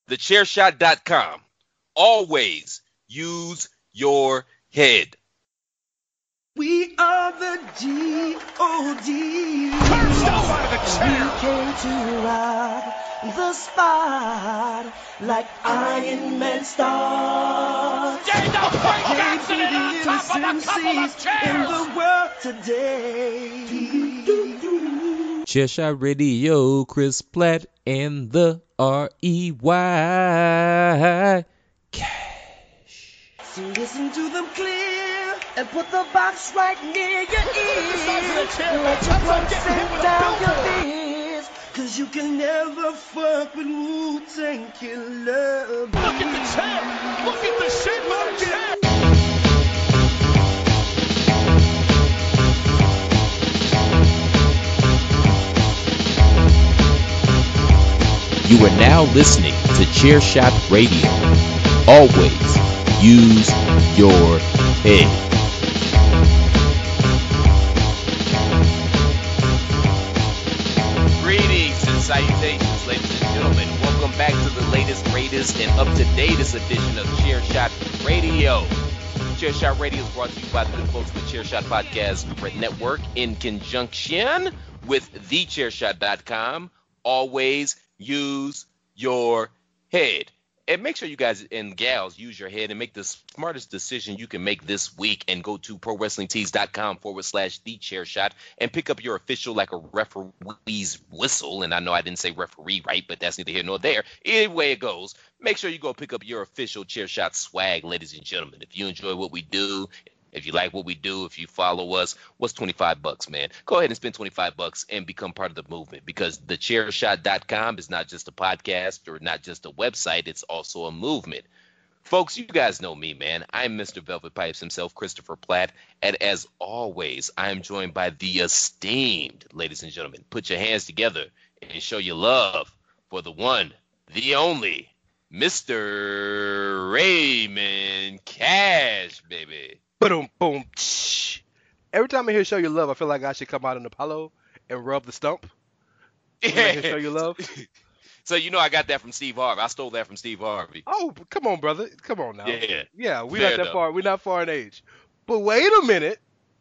thechairshot.com. Always use your head. We are the G.O.D. Turnstile out of the chair. We came to rock the spot like Iron Man stars. Daniel breakdancing it on top of a couple of In chairs. the world today. Chairshot Radio, Chris Platt and the R.E.Y. Cash. So listen to them clear and put the box right near your ear. size of the chair, Let that's your like blood getting hit sink with a down your billboard. fears. Cause you can never fuck with Wu-Tang Killer. Look at the chair. Look at the shape of the chair. You are now listening to Chairshot Radio. Always use your head. Greetings and salutations, ladies and gentlemen. Welcome back to the latest, greatest, and up-to-datest edition of Chairshot Radio. Chairshot Radio is brought to you by the good folks of the Chairshot Podcast Network in conjunction with thechairshot.com. Always use your head. And make sure you guys and gals use your head and make the smartest decision you can make this week, and go to prowrestlingtees.com/thechairshot and pick up your official, like a referee's whistle. And I know I didn't say referee right, but that's neither here nor there. Either way it goes, make sure you go pick up your official Chairshot swag, ladies and gentlemen. If you enjoy what we do, if you like what we do, if you follow us, what's $25, man? Go ahead and spend $25 and become part of the movement, because thechairshot.com is not just a podcast or not just a website. It's also a movement. Folks, you guys know me, man. I'm Mr. Velvet Pipes himself, Christopher Platt. And as always, I am joined by the esteemed, ladies and gentlemen. Put your hands together and show your love for the one, the only, Mr. Raymond Cash, baby. Boom, boom. Every time I hear "Show Your Love," I feel like I should come out in Apollo and rub the stump. When I hear "Show Your Love." So you know I got that from Steve Harvey. I stole that from Steve Harvey. Oh, come on, brother. Come on now. Yeah. We're Fair not that enough. far. We're not far in age. But wait a minute.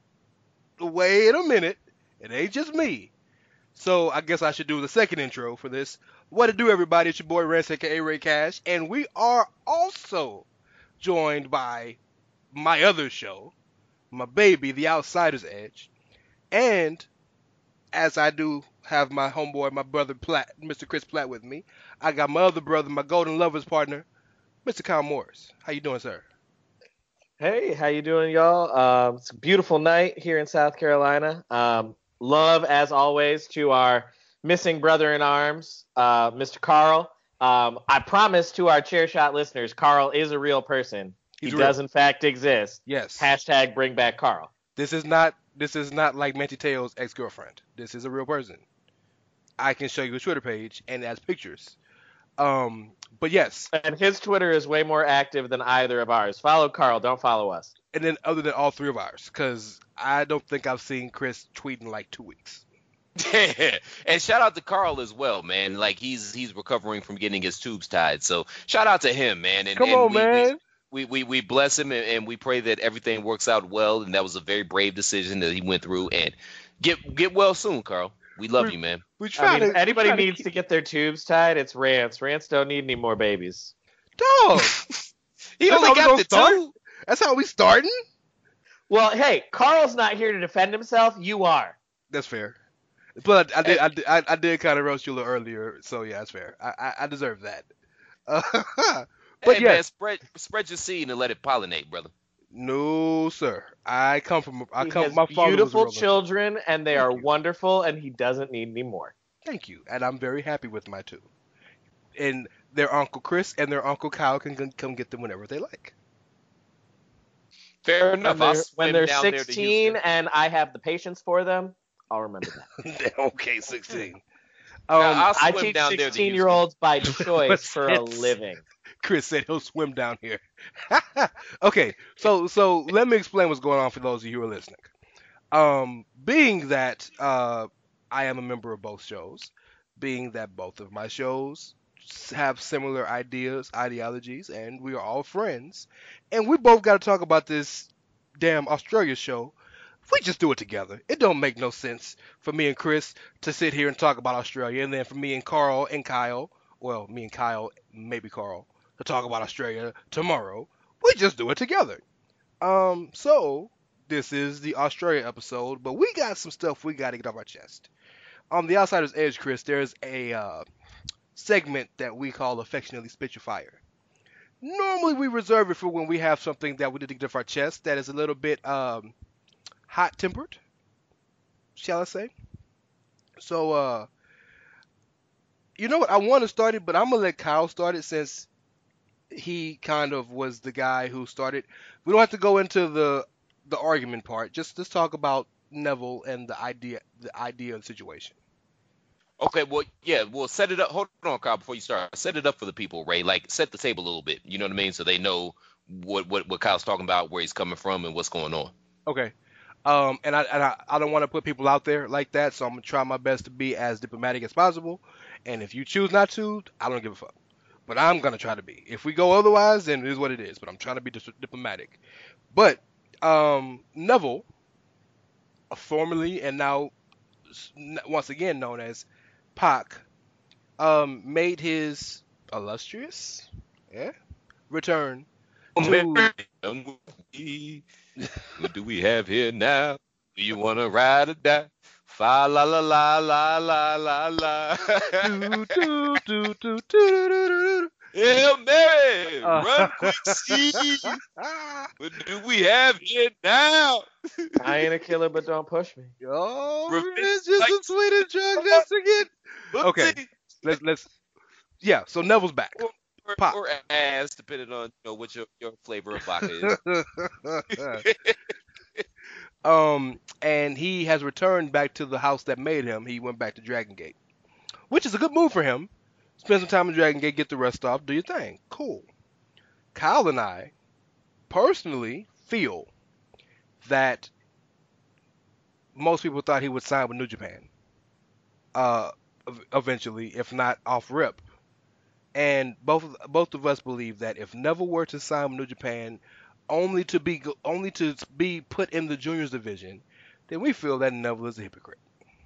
It ain't just me. So I guess I should do the second intro for this. What it do, everybody? It's your boy Rance, aka Ray Cash, and we are also joined by my other show, my baby, The Outsider's Edge, and as I do have my homeboy, my brother Platt, Mr. Chris Platt, with me, I got my other brother, my golden lovers partner, Mr. Kyle Morris. How you doing, sir? Hey, how you doing, y'all? It's a beautiful night here in South Carolina. Love, as always, to our missing brother in arms, Mr. Carl. I promise to our Chairshot listeners, Carl is a real person. He does, in fact, exist. Yes. Hashtag bring back Carl. This is not like Manti Te'o's ex-girlfriend. This is a real person. I can show you a Twitter page and it has pictures. But yes. And his Twitter is way more active than either of ours. Follow Carl, don't follow us. And then other than all three of ours, because I don't think I've seen Chris tweet in like 2 weeks. And shout out to Carl as well, man. Like he's recovering from getting his tubes tied. So shout out to him, man. And, Come on, man. We bless him and we pray that everything works out well. And that was a very brave decision that he went through. And get well soon, Carl. We love you, man. If anybody needs to get their tubes tied, it's Rance. Rance don't need any more babies. Dog. He only got the two. That's how we starting? Well, hey, Carl's not here to defend himself. You are. That's fair. But I did kind of roast you a little earlier, so yeah, that's fair. I deserve that. But hey, yeah, man, spread your seed and let it pollinate, brother. No, sir. My father has beautiful children, and they are wonderful, and he doesn't need any more. Thank you, and I'm very happy with my two. And their Uncle Chris and their Uncle Kyle can come get them whenever they like. Fair enough. When they're 16 and I have the patience for them, I'll remember that. Okay, 16. I teach 16-year-olds by choice for a living. Chris said he'll swim down here. Okay, so let me explain what's going on for those of you who are listening. Being that I am a member of both shows, being that both of my shows have similar ideologies, and we are all friends. And we both got to talk about this damn Australia show. We just do it together. It don't make no sense for me and Chris to sit here and talk about Australia, and then for me and Carl and Kyle, well, me and Kyle, maybe Carl, to talk about Australia tomorrow. We just do it together. So this is the Australia episode, but we got some stuff we got to get off our chest. On the Outsider's Edge, Chris, there's a segment that we call affectionately Spit Your Fire. Normally we reserve it for when we have something that we need to get off our chest that is a little bit hot-tempered, shall I say. So, you know what? I want to start it, but I'm going to let Kyle start it since he kind of was the guy who started. We don't have to go into the argument part. Just let's talk about Neville and the idea of the situation. Okay, well, yeah, well, set it up. Hold on, Kyle, before you start. Set it up for the people, Ray. Like, set the table a little bit. You know what I mean? So they know what Kyle's talking about, where he's coming from, and what's going on. Okay. And I don't want to put people out there like that, so I'm gonna try my best to be as diplomatic as possible. And if you choose not to, I don't give a fuck. But I'm gonna try to be. If we go otherwise, then it is what it is. But I'm trying to be diplomatic. But Neville, formerly and now once again known as Pac, made his illustrious return to. What do we have here now? Do you want to ride or die? Fa la la la la la la la. do, do, do, do, do, do. Hail Mary, run quick, see. What do we have here now? I ain't a killer, but don't push me. Oh, it's just a sweet drug just again. Okay, let's. Yeah, so Neville's back. Or ass, depending on what your flavor of vodka is. And he has returned back to the house that made him. He went back to Dragon Gate, which is a good move for him. Spend some time in Dragon Gate, get the rest off, do your thing. Cool. Kyle and I personally feel that most people thought he would sign with New Japan eventually, if not off rip. And both of us believe that if Neville were to sign with New Japan only to be put in the juniors division, then we feel that Neville is a hypocrite.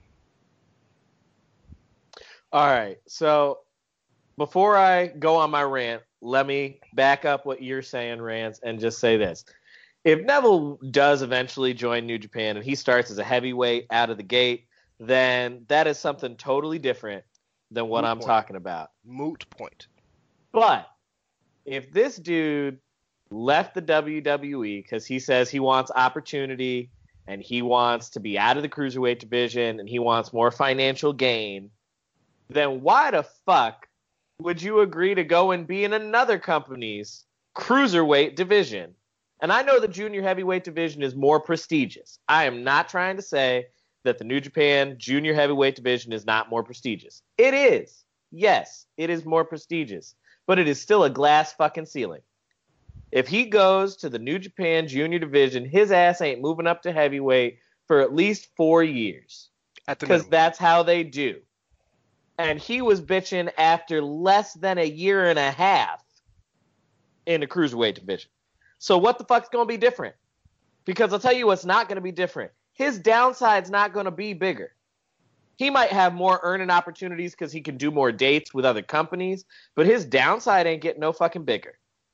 All right, so before I go on my rant, let me back up what you're saying, Rance, and just say this. If Neville does eventually join New Japan and he starts as a heavyweight out of the gate, then that is something totally different than what I'm talking about. Moot point. But if this dude left the WWE because he says he wants opportunity and he wants to be out of the cruiserweight division and he wants more financial gain, then why the fuck would you agree to go and be in another company's cruiserweight division? And I know the junior heavyweight division is more prestigious. I am not trying to say that the New Japan junior heavyweight division is not more prestigious. It is. Yes, it is more prestigious. But it is still a glass fucking ceiling. If he goes to the New Japan junior division, his ass ain't moving up to heavyweight for at least 4 years. Because that's how they do. And he was bitching after less than a year and a half in the cruiserweight division. So what the fuck's going to be different? Because I'll tell you what's not going to be different. His downside's not going to be bigger. He might have more earning opportunities because he can do more dates with other companies, but his downside ain't getting no fucking bigger.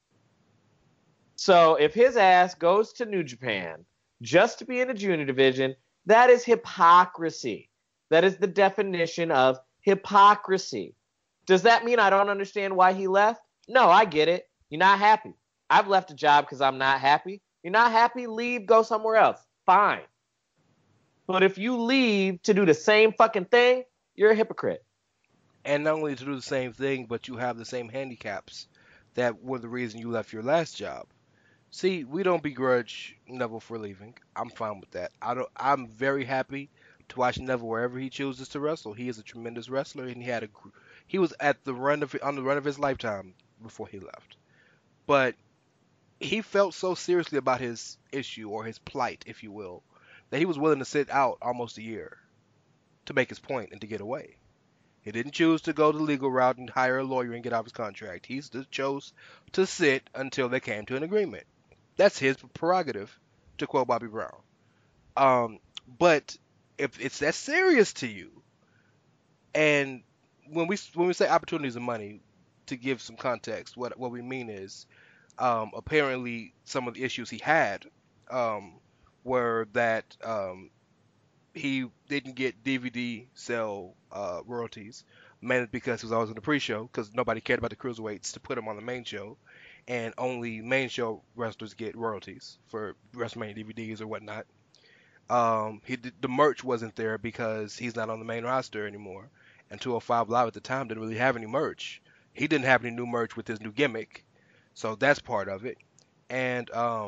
So if his ass goes to New Japan just to be in the junior division, that is hypocrisy. That is the definition of hypocrisy. Does that mean I don't understand why he left? No, I get it. You're not happy. I've left a job because I'm not happy. You're not happy? Leave, go somewhere else. Fine. But if you leave to do the same fucking thing, you're a hypocrite. And not only to do the same thing, but you have the same handicaps that were the reason you left your last job. See, we don't begrudge Neville for leaving. I'm fine with that. I'm very happy to watch Neville wherever he chooses to wrestle. He is a tremendous wrestler, and he was on the run of his lifetime before he left. But he felt so seriously about his issue, or his plight, if you will, that he was willing to sit out almost a year to make his point and to get away. He didn't choose to go the legal route and hire a lawyer and get off his contract. He just chose to sit until they came to an agreement. That's his prerogative, to quote Bobby Brown. But if it's that serious to you, and when we say opportunities and money, to give some context, what we mean is, apparently some of the issues he had were that he didn't get DVD sale royalties, mainly because he was always in the pre-show, because nobody cared about the cruiserweights to put him on the main show, and only main show wrestlers get royalties for WrestleMania DVDs or whatnot. The merch wasn't there because he's not on the main roster anymore, and 205 Live at the time didn't really have any merch. He didn't have any new merch with his new gimmick, so that's part of it. And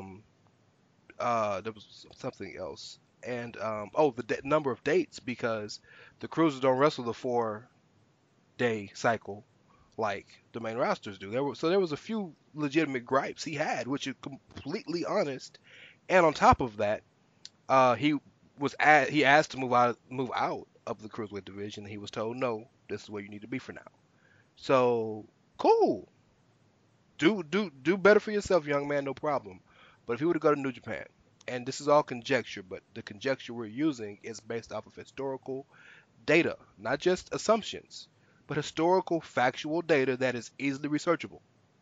there was something else. And the number of dates, because the cruisers don't wrestle the 4-day cycle like the main rosters do. There was a few legitimate gripes he had, which are completely honest. And on top of that, he asked to move out of the cruiserweight division. And he was told, no, this is where you need to be for now. So cool. Do better for yourself, young man, no problem. But if he were to go to New Japan, and this is all conjecture, but the conjecture we're using is based off of historical data, not just assumptions, but historical factual data that is easily researchable.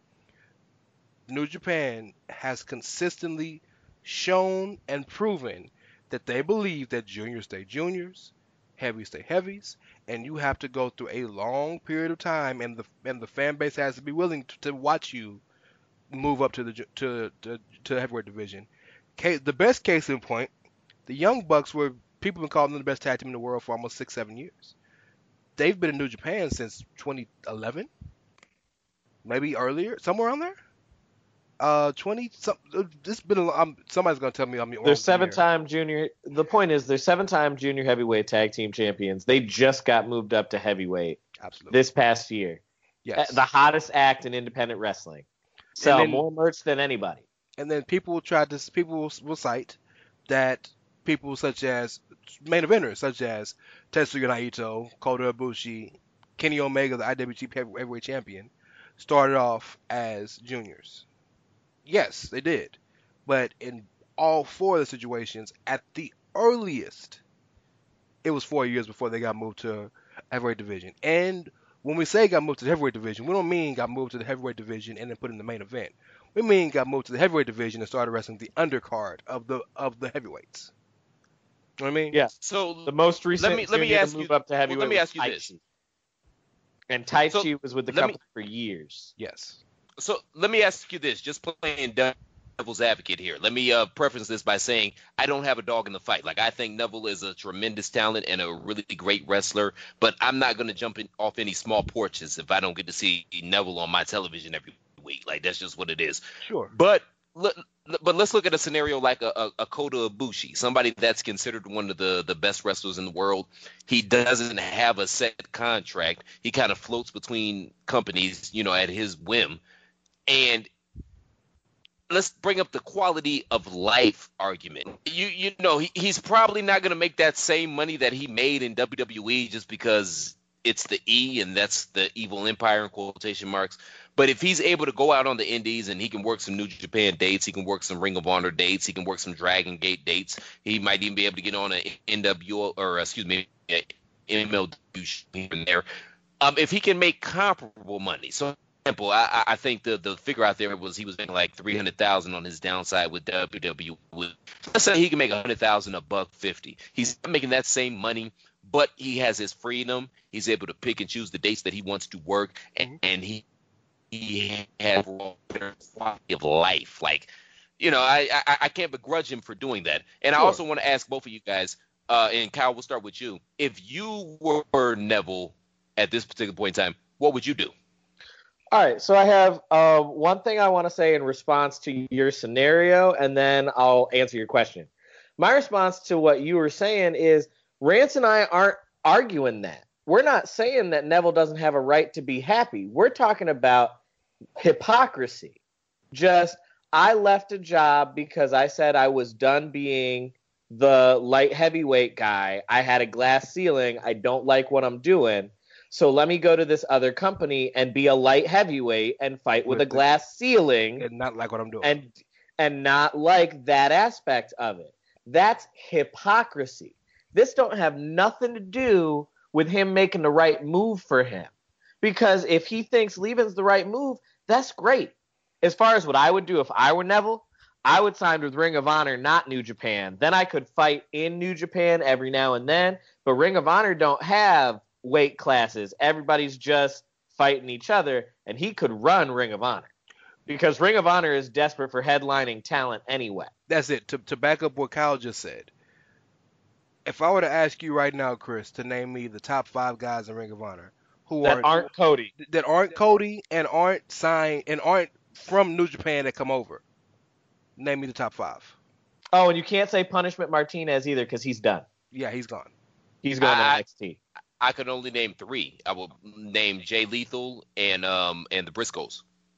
New Japan has consistently shown and proven that they believe that juniors stay juniors, heavies stay heavies, and you have to go through a long period of time, and the fan base has to be willing to watch you move up to the heavyweight division. The best case in point, the Young Bucks people have been calling them the best tag team in the world for almost 6-7 years. They've been in New Japan since 2011, maybe earlier, somewhere around there. 20 something. This been somebody's gonna tell me I'm They're 7-time junior. The point is, they're 7-time junior heavyweight tag team champions. They just got moved up to heavyweight. Absolutely. This past year. Yes. The hottest act in independent wrestling. Sell more merch than anybody. And then people will cite that people such as main eventers such as Tetsuya Naito, Kota Ibushi, Kenny Omega, the IWGP Heavyweight Champion, started off as juniors. Yes, they did. But in all 4 of the situations, at the earliest, it was 4 years before they got moved to heavyweight division. And when we say got moved to the heavyweight division, we don't mean got moved to the heavyweight division and then put in the main event. We mean got moved to the heavyweight division and started wrestling the undercard of the heavyweights. You know what I mean? Yeah. So the most recent let me ask move you, up to heavyweight. Let me ask you this. And Taichi was with the company for years. Yes. So let me ask you this, just playing devil's advocate here. Let me preface this by saying I don't have a dog in the fight. Like, I think Neville is a tremendous talent and a really great wrestler, but I'm not going to jump off any small porches if I don't get to see Neville on my television every week. Like, that's just what it is. Sure. But let's look at a scenario like a Kota Ibushi, somebody that's considered one of the best wrestlers in the world. He doesn't have a set contract. He kind of floats between companies, at his whim. And let's bring up the quality of life argument. He's probably not going to make that same money that he made in WWE just because it's the E, and that's the evil empire in quotation marks. But if he's able to go out on the indies and he can work some New Japan dates, he can work some Ring of Honor dates, he can work some Dragon Gate dates, he might even be able to get on an MLW here and there. If he can make comparable money. So, for example, I think the figure out there was he was making like $300,000 on his downside with WWE. Let's say he can make $100,000, $150. He's not making that same money, but he has his freedom. He's able to pick and choose the dates that he wants to work, and he has a better quality of life. Like, I can't begrudge him for doing that. And sure. I also want to ask both of you guys, and Kyle, we'll start with you. If you were Neville at this particular point in time, what would you do? All right, so I have one thing I want to say in response to your scenario, and then I'll answer your question. My response to what you were saying is Rance and I aren't arguing that. We're not saying that Neville doesn't have a right to be happy. We're talking about hypocrisy. Just, I left a job because I said I was done being the light heavyweight guy. I had a glass ceiling. I don't like what I'm doing. So let me go to this other company and be a light heavyweight and fight with a glass ceiling And not like what I'm doing. and not like that aspect of it. That's hypocrisy. This don't have nothing to do with him making the right move for him. Because if he thinks leaving's the right move, that's great. As far as what I would do if I were Neville, I would sign with Ring of Honor, not New Japan. Then I could fight in New Japan every now and then. But Ring of Honor don't have weight classes. Everybody's just fighting each other. And he could run Ring of Honor. Because Ring of Honor is desperate for headlining talent anyway. That's it. To back up what Kyle just said. If I were to ask you right now, Chris, to name me the top 5 guys in Ring of Honor aren't Cody. That aren't Cody and aren't signed and aren't from New Japan that come over. Name me the top 5. Oh, and you can't say Punishment Martinez either because he's done. Yeah, he's gone. He's going to NXT. I could only name 3. I will name Jay Lethal and the Briscoes.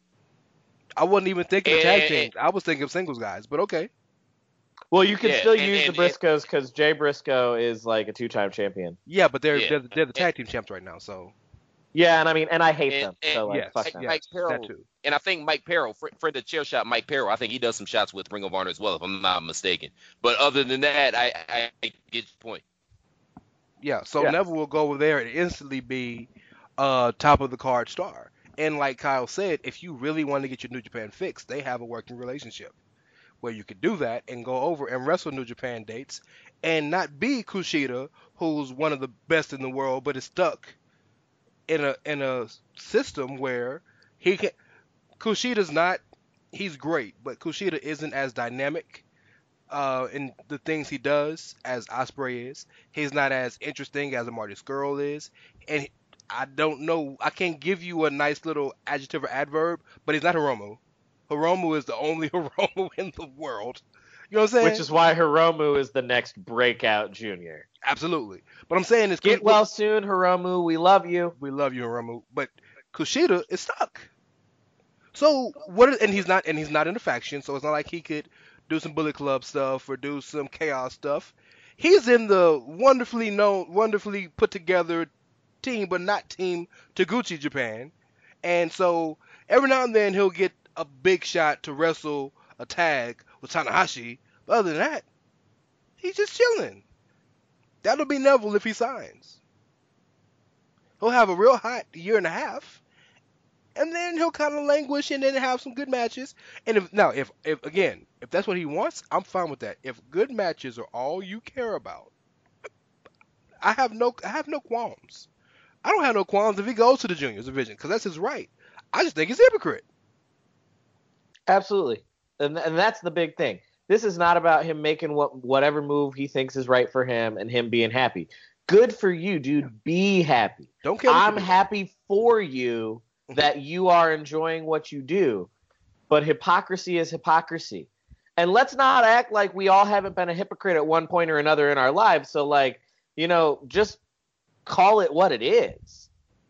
I wasn't even thinking of tag teams. I was thinking of singles guys, but okay. Well, you can still use the Briscoes because Jay Briscoe is like a 2-time champion. Yeah, but they're the tag team champs right now, so. Yeah, and I hate them. So yes, fuck them. Mike Perro, that too. and I think Mike Perro, friend of Chair Shot, Mike Perro, I think he does some shots with Ring of Honor as well, if I'm not mistaken. But other than that, I get your point. Yeah, so Neville will go over there and instantly be top of the card star. And like Kyle said, if you really want to get your New Japan fix, they have a working relationship where you could do that and go over and wrestle New Japan dates and not be Kushida, who's one of the best in the world, but is stuck in a system where he can. Kushida's not. He's great, but Kushida isn't as dynamic in the things he does as Ospreay is. He's not as interesting as a Marty Scurll is, and I don't know. I can't give you a nice little adjective or adverb, but he's not Hiromu. Hiromu is the only Hiromu in the world. You know what I'm saying? Which is why Hiromu is the next breakout junior. Absolutely. But I'm saying is get well soon, Hiromu. We love you. We love you, Hiromu. But Kushida is stuck. So and he's not in a faction, so it's not like he could do some Bullet Club stuff or do some Chaos stuff. He's in the wonderfully put together team, but not team Taguchi Japan. And so every now and then he'll get a big shot to wrestle a tag with Tanahashi. But other than that, he's just chilling. That'll be Neville if he signs. He'll have a real hot year and a half, and then he'll kind of languish and then have some good matches. And if that's what he wants, I'm fine with that. If good matches are all you care about, I have no qualms. I don't have no qualms if he goes to the juniors division because that's his right. I just think he's a hypocrite. Absolutely, and that's the big thing. This is not about him making whatever move he thinks is right for him and him being happy. Good for you, dude. Be happy. Don't care. I'm happy for you that you are enjoying what you do, but hypocrisy is hypocrisy. And let's not act like we all haven't been a hypocrite at one point or another in our lives. So, just call it what it is.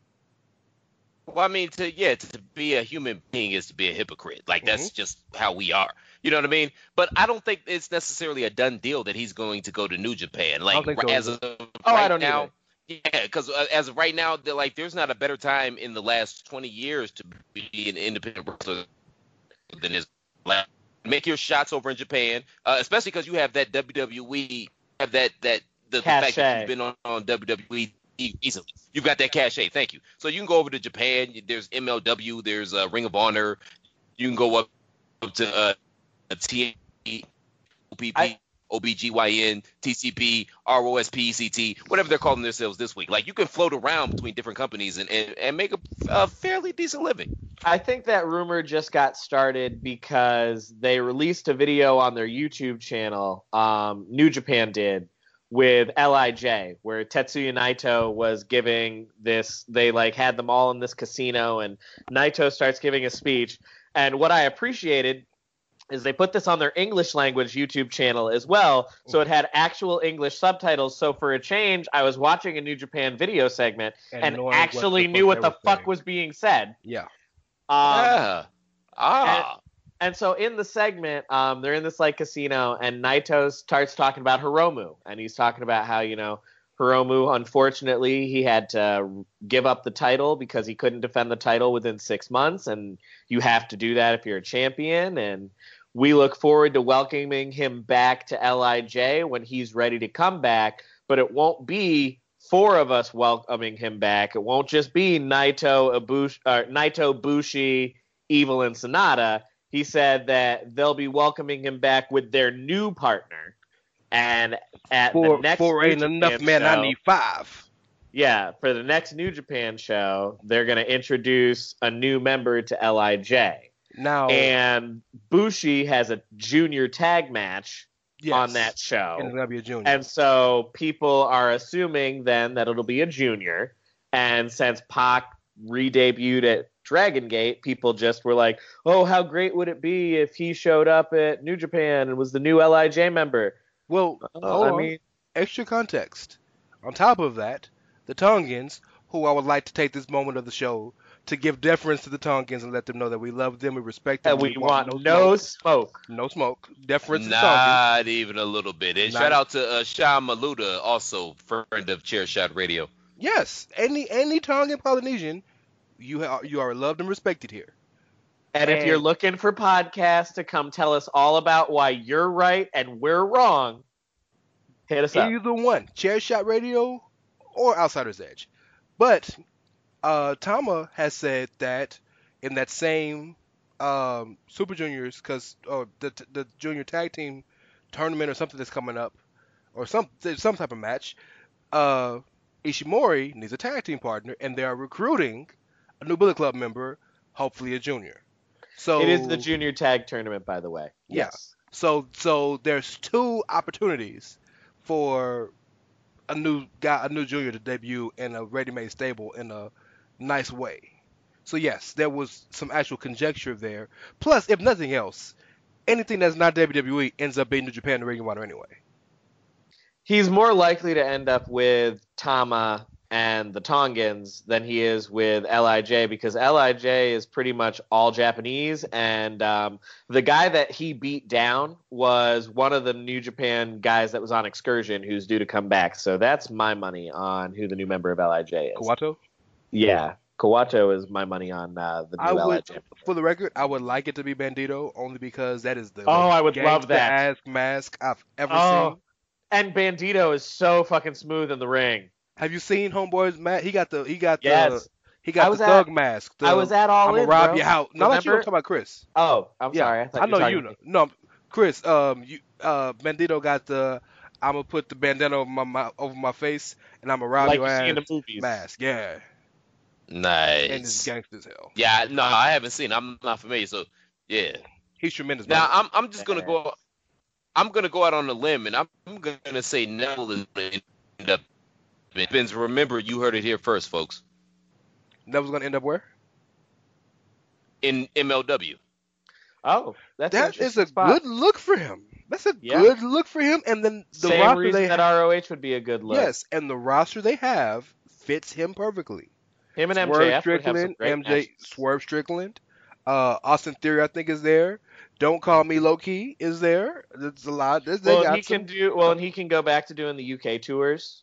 Well, I mean, to be a human being is to be a hypocrite. Like, that's just how we are. You know what I mean? But I don't think it's necessarily a done deal that he's going to go to New Japan. Like, as of right now, yeah, because as of right now, there's not a better time in the last 20 years to be an independent wrestler than his last. Make your shots over in Japan, especially because you have that WWE, the fact that you've been on WWE easily. You've got that cachet. Thank you. So you can go over to Japan. There's MLW. There's Ring of Honor. You can go up to TNT, OPP, OBGYN, TCP, ROSP, ECT, whatever they're calling themselves this week. Like, you can float around between different companies and make a fairly decent living. I think that rumor just got started because they released a video on their YouTube channel, New Japan did, with LIJ, where Tetsuya Naito was giving this, they had them all in this casino, and Naito starts giving a speech. And what I appreciated is they put this on their English language YouTube channel as well, so it had actual English subtitles. So for a change, I was watching a New Japan video segment and actually knew what the fuck was being said. Yeah. And so in the segment, they're in this casino, and Naito starts talking about Hiromu, and he's talking about how, Hiromu, unfortunately, he had to give up the title because he couldn't defend the title within 6 months, and you have to do that if you're a champion. And we look forward to welcoming him back to LIJ when he's ready to come back, but it won't be 4 of us welcoming him back. It won't just be Naito, Bushi, Evil, and Sonata. He said that they'll be welcoming him back with their new partner. And at the next four New ain't Japan enough, man. show, I need 5. yeah, for the next New Japan show, they're going to introduce a new member to LIJ. Now, And Bushi has a junior tag match on that show. And it's gonna be a junior. And so people are assuming then that it'll be a junior. And since Pac re-debuted at Dragon Gate, people just were like, oh, how great would it be if he showed up at New Japan and was the new LIJ member? Well, extra context. On top of that, the Tongans, who I would like to take this moment of the show to give deference to the Tongans and let them know that we love them, we respect them. And we want no smoke. No smoke. Deference to the Tongans. Not even a little bit. And shout out to Sean Maluda, also friend of Chairshot Radio. Yes, any Tongan Polynesian, you are loved and respected here. And if you're looking for podcasts to come tell us all about why you're right and we're wrong, hit us up. Either one, Chairshot Radio or Outsider's Edge. But Tama has said that in that same Super Juniors, the junior tag team tournament or something that's coming up, or some type of match, Ishimori needs a tag team partner, and they are recruiting a new Bullet Club member, hopefully a junior. So it is the junior tag tournament, by the way. Yeah. Yes. So there's 2 opportunities for a new junior to debut in a ready-made stable in a nice way. So yes, there was some actual conjecture there. Plus, if nothing else, anything that's not WWE ends up being New Japan and Ring of Honor anyway. He's more likely to end up with Tama and the Tongans than he is with LIJ, because LIJ is pretty much all Japanese, and the guy that he beat down was one of the New Japan guys that was on Excursion, who's due to come back. So that's my money on who the new member of LIJ is. Kawato? Yeah, Kawato is my money on the new LIJ. For the record, I would like it to be Bandito, only because that is the I would love that mask I've ever seen. And Bandito is so fucking smooth in the ring. Have you seen Homeboy's mask? He got the thug mask. I was at All In, I'm gonna rob bro. your house. No, I'm talking about Chris. Oh, I'm sorry. I thought know you know. No, Chris. Bandito got the. I'm gonna put the bandana over my face, and I'm gonna rob your ass. Like you see in the movies. Mask, yeah. Nice. And it's gangster as hell. Yeah, no, I haven't seen it. I'm not familiar, so yeah. He's tremendous. Now I'm just gonna go. I'm gonna go out on a limb, and I'm gonna say Neville is gonna end up. Vince, remember, you heard it here first, folks. Neville's gonna end up where? In MLW. Oh, that is a good look for him. That's a good look for him. And then the same roster reason they that ROH would be a good look. Yes, and the roster they have fits him perfectly. Him and Swerve MJF would have some great matches. Swerve Strickland, Austin Theory, I think, is there. Don't Call Me Low Key is there. There's a lot. And he can go back to doing the UK tours.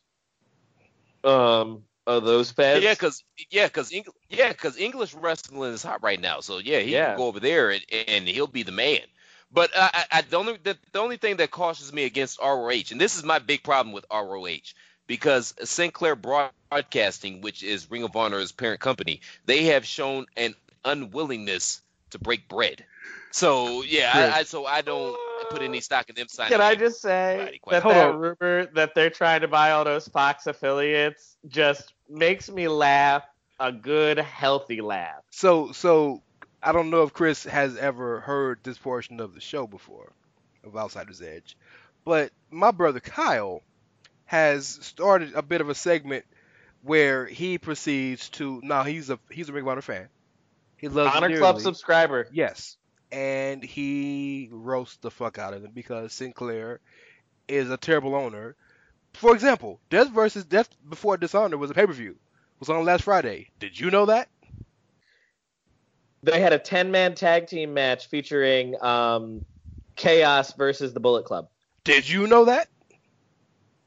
Those feds. Because English wrestling is hot right now. So he can go over there and he'll be the man. But the only thing that cautions me against ROH, and this is my big problem with ROH, because Sinclair Broadcasting, which is Ring of Honor's parent company, they have shown an unwillingness to break bread. So I don't put any stock in them signing. Can I just say that rumor that they're trying to buy all those Fox affiliates just makes me laugh, a good healthy laugh. So I don't know if Chris has ever heard this portion of the show before, of Outsider's Edge, but my brother Kyle has started a bit of a segment where he proceeds to. Now he's a Ring of Honor fan. He loves Honor Club subscriber. Yes. And he roasts the fuck out of them because Sinclair is a terrible owner. For example, Death Before Dishonor was a pay-per-view. It was on last Friday. Did you know that? They had a 10-man tag team match featuring Chaos versus the Bullet Club. Did you know that?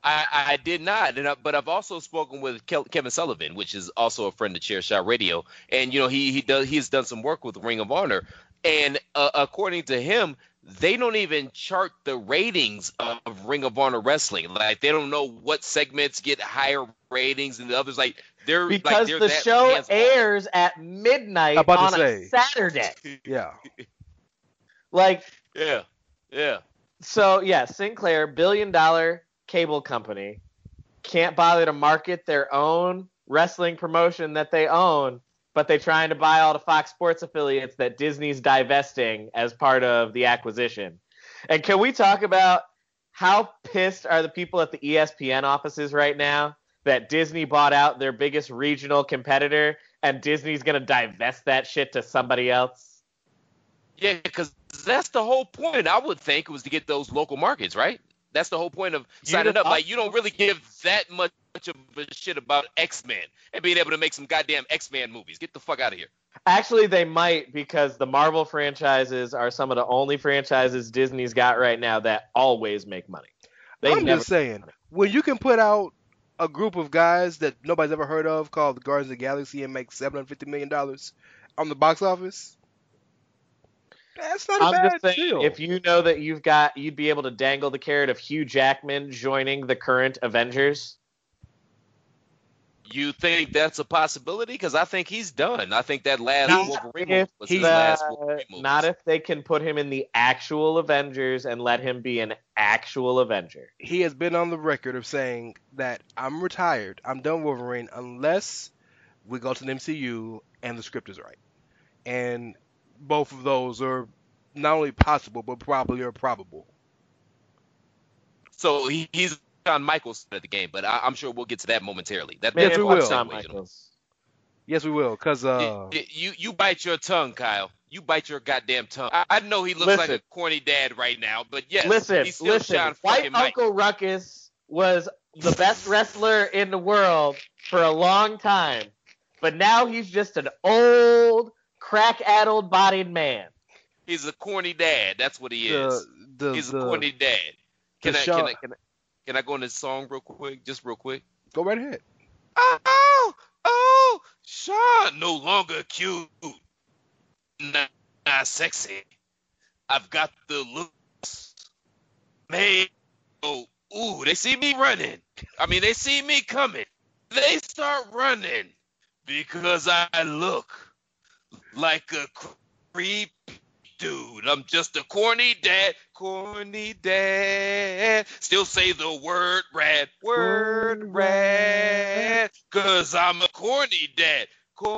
I did not, but I've also spoken with Kevin Sullivan, which is also a friend of Chair Shot Radio, and he's done some work with Ring of Honor, and according to him, they don't even chart the ratings of Ring of Honor wrestling. Like they don't know what segments get higher ratings than the others. Like they're because they're the that show hands-off. airs at midnight on a Saturday. Yeah. Like Yeah. So yeah, Sinclair, $1 billion cable company, can't bother to market their own wrestling promotion that they own, but they're trying to buy all the Fox Sports affiliates that Disney's divesting as part of the acquisition. And can we talk about how pissed are the people at the ESPN offices right now that Disney bought out their biggest regional competitor and Disney's going to divest that shit to somebody else? Yeah, because that's the whole point. I would think was to get those local markets, right? That's the whole point of signing up. Like, you don't really give that much of a shit about X-Men and being able to make some goddamn X-Men movies. Get the fuck out of here. Actually, they might, because the Marvel franchises are some of the only franchises Disney's got right now that always make money. I'm just saying, when you can put out a group of guys that nobody's ever heard of called the Guardians of the Galaxy and make $750 million on the box office, that's not a bad deal. If you know that you'd be able to dangle the carrot of Hugh Jackman joining the current Avengers. You think that's a possibility? Because I think he's done. I think that last Wolverine was his last Wolverine movie. Not if they can put him in the actual Avengers and let him be an actual Avenger. He has been on the record of saying that I'm retired, I'm done with Wolverine, unless we go to the MCU and the script is right. And both of those are not only possible, but probably are probable. So he's Shawn Michaels at the game, but I'm sure we'll get to that momentarily. Yes, we will. Shawn Michaels. Yes, we will. Because you bite your tongue, Kyle. You bite your goddamn tongue. I know he looks like a corny dad right now, but yes, he's still Shawn White Uncle Ruckus was the best wrestler in the world for a long time, but now he's just an old, crack-addled bodied man. He's a corny dad. That's what he is. He's a corny dad. Can I go in this song real quick? Just real quick. Go right ahead. Oh, Shawn, no longer cute. Not sexy. I've got the looks. Man, ooh, they see me running. I mean, they see me coming. They start running because I look like a creep dude. I'm just a corny dad. Still say the word rad, cause I'm a corny dad.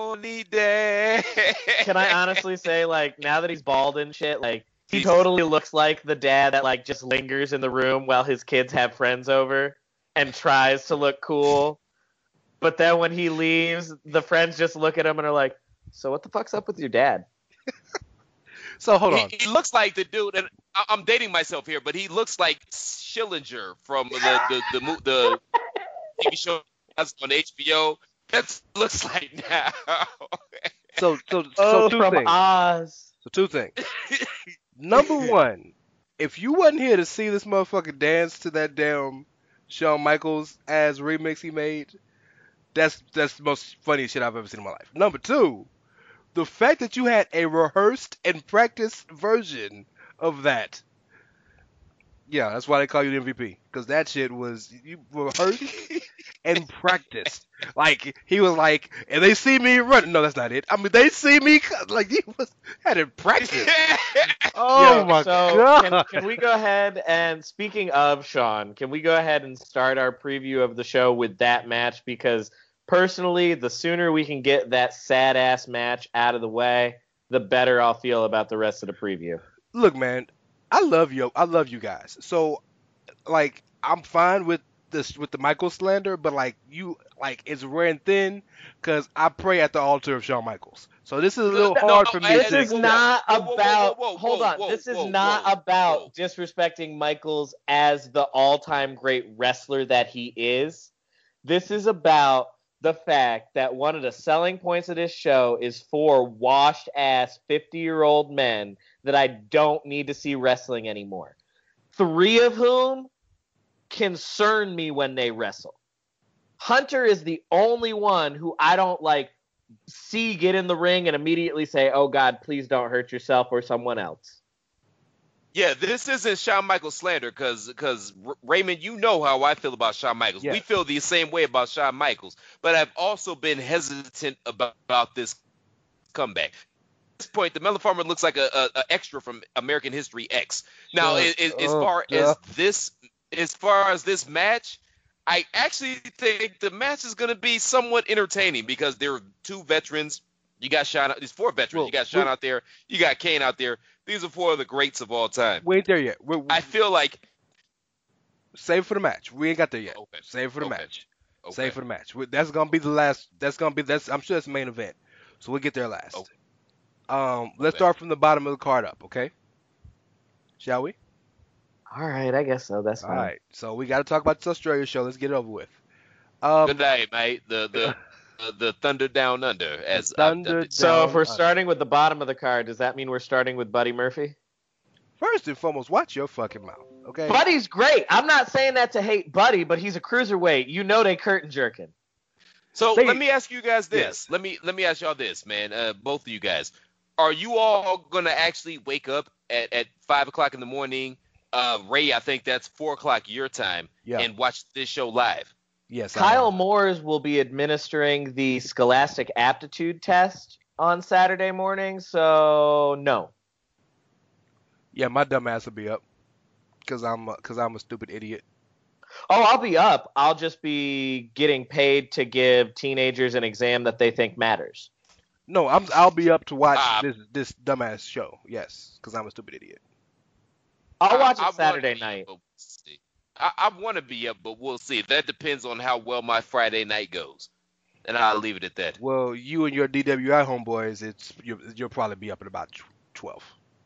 Can I honestly say, like, now that he's bald and shit, like, he totally looks like the dad that, like, just lingers in the room while his kids have friends over and tries to look cool. But then when he leaves, the friends just look at him and are like, so what the fuck's up with your dad? So hold on. He looks like the dude, and I'm dating myself here, but he looks like Schillinger from the TV show on HBO. That looks like now. So two from things. Oz. So two things. Number one, if you wasn't here to see this motherfucker dance to that damn Shawn Michaels ass remix he made, that's the most funniest shit I've ever seen in my life. Number two, the fact that you had a rehearsed and practiced version of that. Yeah, that's why they call you the MVP. Because that shit was, you rehearsed and practiced. Like, he was like, and they see me running. No, that's not it. I mean, they see me, like, he had it practiced. Oh, my God. Can we go ahead and, speaking of Shawn, can we go ahead and start our preview of the show with that match? Because, personally, the sooner we can get that sad-ass match out of the way, the better I'll feel about the rest of the preview. Look, man, I love you guys. So, like, I'm fine with the Michaels slander, but it's rare and thin because I pray at the altar of Shawn Michaels. So this is a little hard for me. This is not about. Hold on. This is not about disrespecting Michaels as the all-time great wrestler that he is. This is about the fact that one of the selling points of this show is for washed-ass 50-year-old men that I don't need to see wrestling anymore. 3 of whom concern me when they wrestle. Hunter is the only one who I don't like see get in the ring and immediately say, "Oh God, please don't hurt yourself or someone else." Yeah, this isn't Shawn Michaels slander because Raymond, you know how I feel about Shawn Michaels. Yeah. We feel the same way about Shawn Michaels, but I've also been hesitant about this comeback. At this point, the Melon Farmer looks like a extra from American History X. Now, as far as this match, I actually think the match is going to be somewhat entertaining because there are two veterans. You got Shawn. There's four veterans. You got Shawn out there. You got Kane out there. These are four of the greats of all time. We ain't there yet. I feel like save it for the match. We ain't got there yet. Okay. Save it for the Okay. match. Okay. Save it for the match. That's gonna be the last. I'm sure that's the main event. So we'll get there last. Okay. Let's start from the bottom of the card up, okay? Shall we? All right, I guess so. That's All fine. right. So we got to talk about this Australia show. Let's get it over with. Good night, mate. The Thunder Down Under, as I've dubbed it. So if we're Down starting with the bottom of the card, does that mean we're starting with Buddy Murphy? First and foremost, watch your fucking mouth, okay? Buddy's great. I'm not saying that to hate Buddy, but he's a cruiserweight. You know they curtain jerking. So They- let me ask you guys this. Let me ask y'all this, man. Both of you guys, are you all gonna actually wake up at 5 o'clock in the morning? Ray, I think that's 4 o'clock your time, Yeah. and watch this show live. Yes. I Kyle am. Moores will be administering the Scholastic Aptitude Test on Saturday morning, so no. Yeah, my dumb ass will be up because I'm a stupid idiot. Oh, I'll be up. I'll just be getting paid to give teenagers an exam that they think matters. No, I'll be up to watch Ah. this dumbass show. Yes, because I'm a stupid idiot. I'll watch I it wanna Saturday be night. up, but we'll see. I want to be up, but we'll see. That depends on how well my Friday night goes, and I'll leave it at that. Well, you and your DWI homeboys, you'll probably be up at about 12.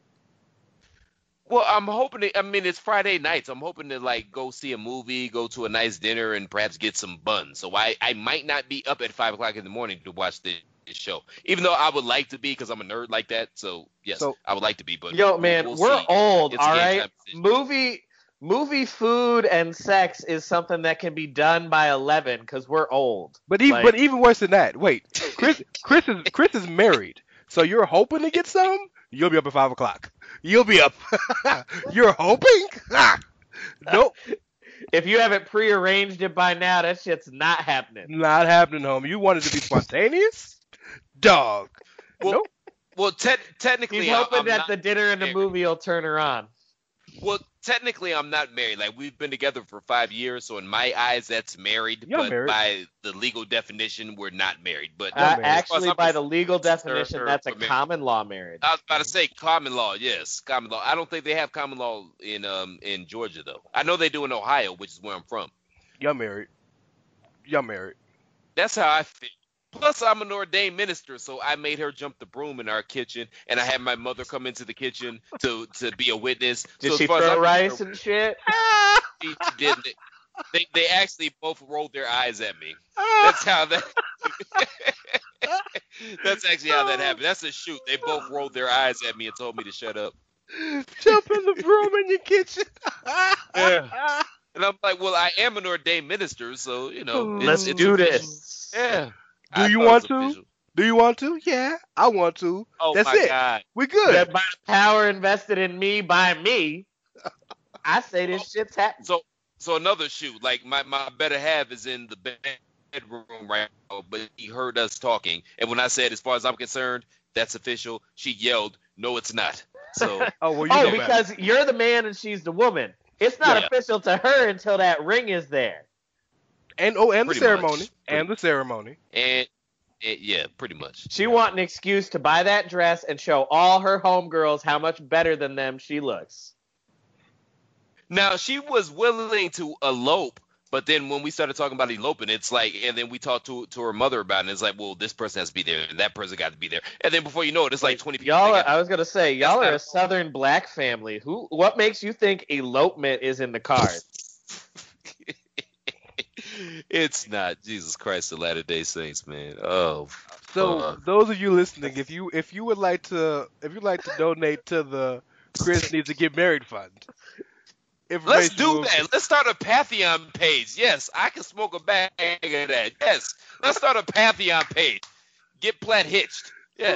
Well, I'm hoping. It's Friday nights. I'm hoping to go see a movie, go to a nice dinner, and perhaps get some buns. So I might not be up at 5 o'clock in the morning to watch this show, even though I would like to be because I'm a nerd like that. So yes, So- I would like to be. But Yo, man, we'll we're see. old, It's all game right? time decision. Movie food and sex is something that can be done by 11 because we're old. But even Like- worse than that, wait, Chris is married, so you're hoping to get some? You'll be up at 5 o'clock. You'll be up. You're hoping? Nope, If you haven't prearranged it by now, that shit's not happening. not happening, homie. You wanted to be spontaneous, dog. Well, Nope. Well, technically, He's hoping I'm that not the dinner and the married. movie will turn her on. Well, technically, I'm not married. We've been together for 5 years, so in my eyes, that's married. You're but married. by the legal definition, we're not married. But Yeah, man. Actually, I'm by the legal definition, or- that's a or married. common law marriage. I was about to say common law. Yes, common law. I don't think they have common law in Georgia though. I know they do in Ohio, which is where I'm from. You're married. You're married. That's how I feel. Plus, I'm an ordained minister, so I made her jump the broom in our kitchen, and I had my mother come into the kitchen to be a witness. Did so she as far as throw I'm rice concerned, and shit? she didn't. They actually both rolled their eyes at me. That's how that. That's actually how that happened. That's a shoot. They both rolled their eyes at me and told me to shut up. Jump in the broom in your kitchen. Yeah. And I'm like, well, I am an ordained minister, so Let's it's do official. this. Yeah. Do I you thought it want was to? official. Do you want to? Yeah, I want to. Oh That's my it. God. We good. That by the power invested in me by me, I say this shit's happening. So another shoot, my better half is in the bedroom right now, but he heard us talking, and when I said, as far as I'm concerned, that's official, she yelled, "No, it's not." So Oh, well, you Oh, know better. because you're the man and she's the woman. It's not Yeah. official to her until that ring is there. And the Pretty ceremony. much. And the ceremony. and yeah, pretty much. She want an excuse to buy that dress and show all her homegirls how much better than them she looks. Now she was willing to elope, but then when we started talking about eloping, it's like, and then we talked to her mother about it, and it's like, well, this person has to be there, and that person got to be there, and then before you know it, it's like 20 people. Y'all, together. I was gonna say, y'all That's are not- a Southern black family. What makes you think elopement is in the cards? It's not. Jesus Christ, the Latter-day Saints, man. Oh, So fuck. those of you listening, if you would like to donate to the Chris Needs to Get Married Fund, Let's information do will- that. Let's start a Pantheon page. Yes, I can smoke a bag of that. Yes, let's start a Pantheon page. Get Platt hitched. Yes.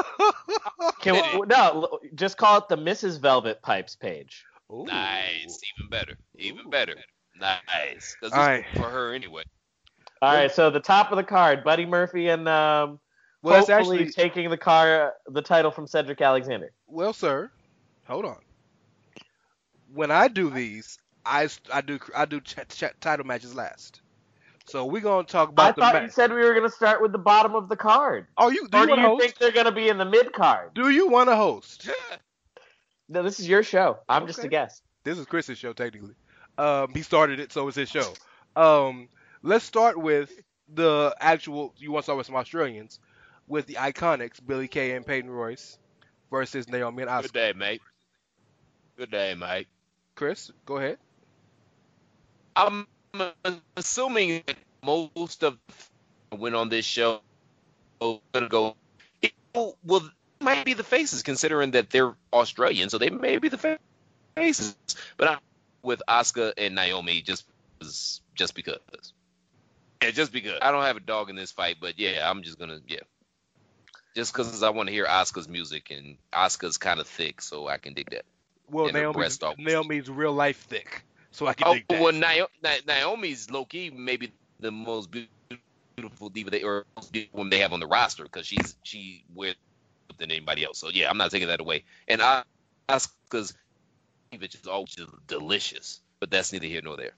No, just call it the Mrs. Velvet Pipes page. Ooh. Nice. Even better. Even better. Nice. Because All right. for her anyway. All right, so the top of the card, Buddy Murphy and Well, that's hopefully actually taking the title from Cedric Alexander. well, sir. Hold on. When I do these, I do title matches last. So we're gonna talk I about the thought you match. said we were going to start with the bottom of the card. Oh, you do Or you do want to you host? think they're going to be in the mid card? Do you want to host? No, this is your show. I'm just a Okay. guest. This is Chris's show, technically. He started it, so it's his show. Let's start with the actual. You want to start with some Australians, with the Iconics, Billy Kay and Peyton Royce, versus Naomi and Good Asuka. day, mate. Good day, mate. Chris, go ahead. I'm assuming that most of the went on this show gonna go. Well, might be the faces, considering that they're Australian, so they may be the faces. But I'm with Asuka and Naomi just because. Yeah, just because. I don't have a dog in this fight, but yeah, I'm just gonna just because I want to hear Asuka's music, and Asuka's kind of thick, so I can dig that. Well, And her breast always- Naomi's real life thick, so I can dig that. Well, Naomi's low key maybe the most beautiful diva or most beautiful woman they have on the roster, because she wears than anybody else. So yeah, I'm not taking that away. And Asuka's diva is always just delicious, but that's neither here nor there.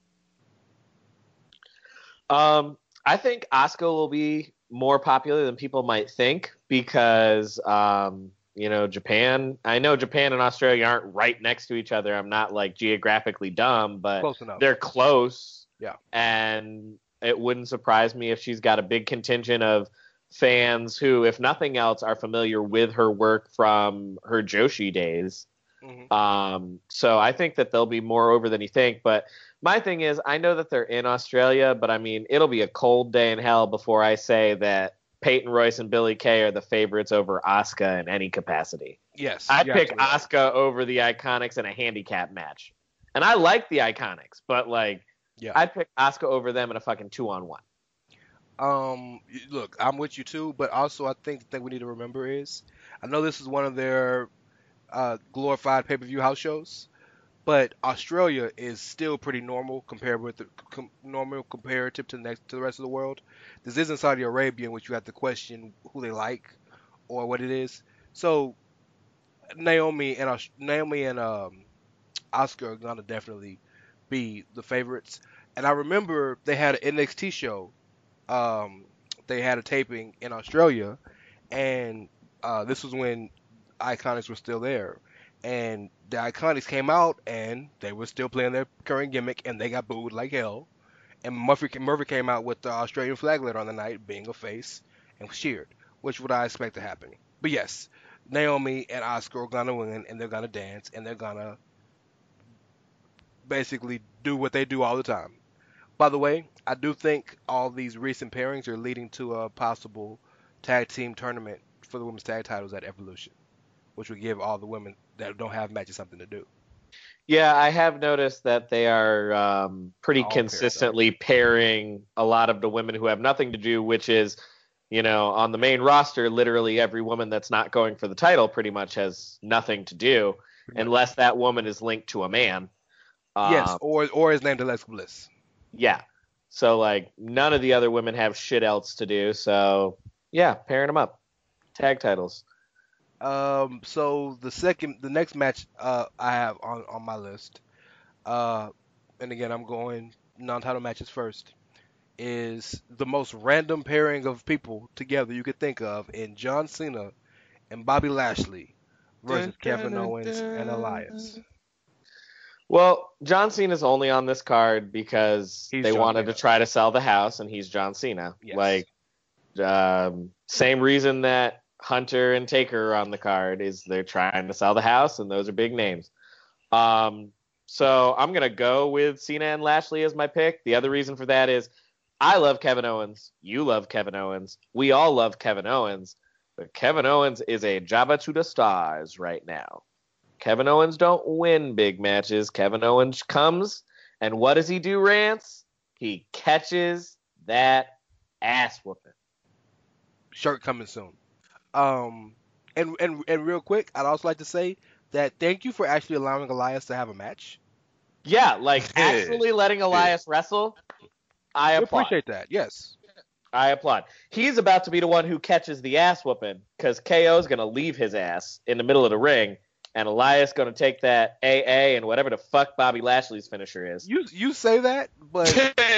I think Asuka will be more popular than people might think because, Japan. I know Japan and Australia aren't right next to each other. I'm not like geographically dumb, but Close enough. they're close. Yeah. And it wouldn't surprise me if she's got a big contingent of fans who, if nothing else, are familiar with her work from her Joshi days. Mhm. So I think that they'll be more over than you think. But my thing is, I know that they're in Australia, but I mean, it'll be a cold day in hell before I say that Peyton Royce and Billy Kay are the favorites over Asuka in any capacity. Yes. I'd you're pick absolutely Asuka over the Iconics in a handicap match. And I like the Iconics, but Yeah. I'd pick Asuka over them in a fucking 2-on-1. Look, I'm with you too, but also I think the thing we need to remember is, I know this is one of their glorified pay-per-view house shows, but Australia is still pretty normal compared with normal comparative to the rest of the world. This isn't Saudi Arabia, in which you have to question who they like or what it is. So Naomi and Asuka are gonna definitely be the favorites. And I remember they had an NXT show. They had a taping in Australia, and this was when Iconics were still there. And the Iconics came out, and they were still playing their current gimmick, and they got booed like hell. And Murphy came out with the Australian flag later on the night, being a face, and was cheered, which would I expect to happen. But yes, Naomi and Asuka are gonna win, and they're gonna dance, and they're gonna basically do what they do all the time. By the way, I do think all these recent pairings are leading to a possible tag team tournament for the women's tag titles at Evolution, which would give all the women that don't have matches something to do. Yeah, I have noticed that they are pretty All paired consistently pairing a lot of the women who have nothing to do, which is, on the main roster, literally every woman that's not going for the title pretty much has nothing to do unless that woman is linked to a man. Yes, or is named Alexa Bliss. Yeah. So, none of the other women have shit else to do. So, yeah, pairing them up. Tag titles. So the next match I have on my list, and again I'm going non-title matches first, is the most random pairing of people together you could think of in John Cena and Bobby Lashley versus Kevin Owens and Elias. Well, John Cena's only on this card because He's they John wanted Cena. to try to sell the house, and he's John Cena. Yes. Same reason that Hunter and Taker are on the card is they're trying to sell the house, and those are big names. So I'm going to go with Cena and Lashley as my pick. The other reason for that is I love Kevin Owens. You love Kevin Owens. We all love Kevin Owens. But Kevin Owens is a Jabba to the stars right now. Kevin Owens don't win big matches. Kevin Owens comes, and what does he do, Rance? He catches that ass whooping. Shirt coming soon. And real quick, I'd also like to say that thank you for actually allowing Elias to have a match. Yeah, like actually letting Elias wrestle, I applaud. Appreciate that. Yes. I applaud. He's about to be the one who catches the ass whooping because KO's going to leave his ass in the middle of the ring, and Elias going to take that AA and whatever the fuck Bobby Lashley's finisher is. You say that, but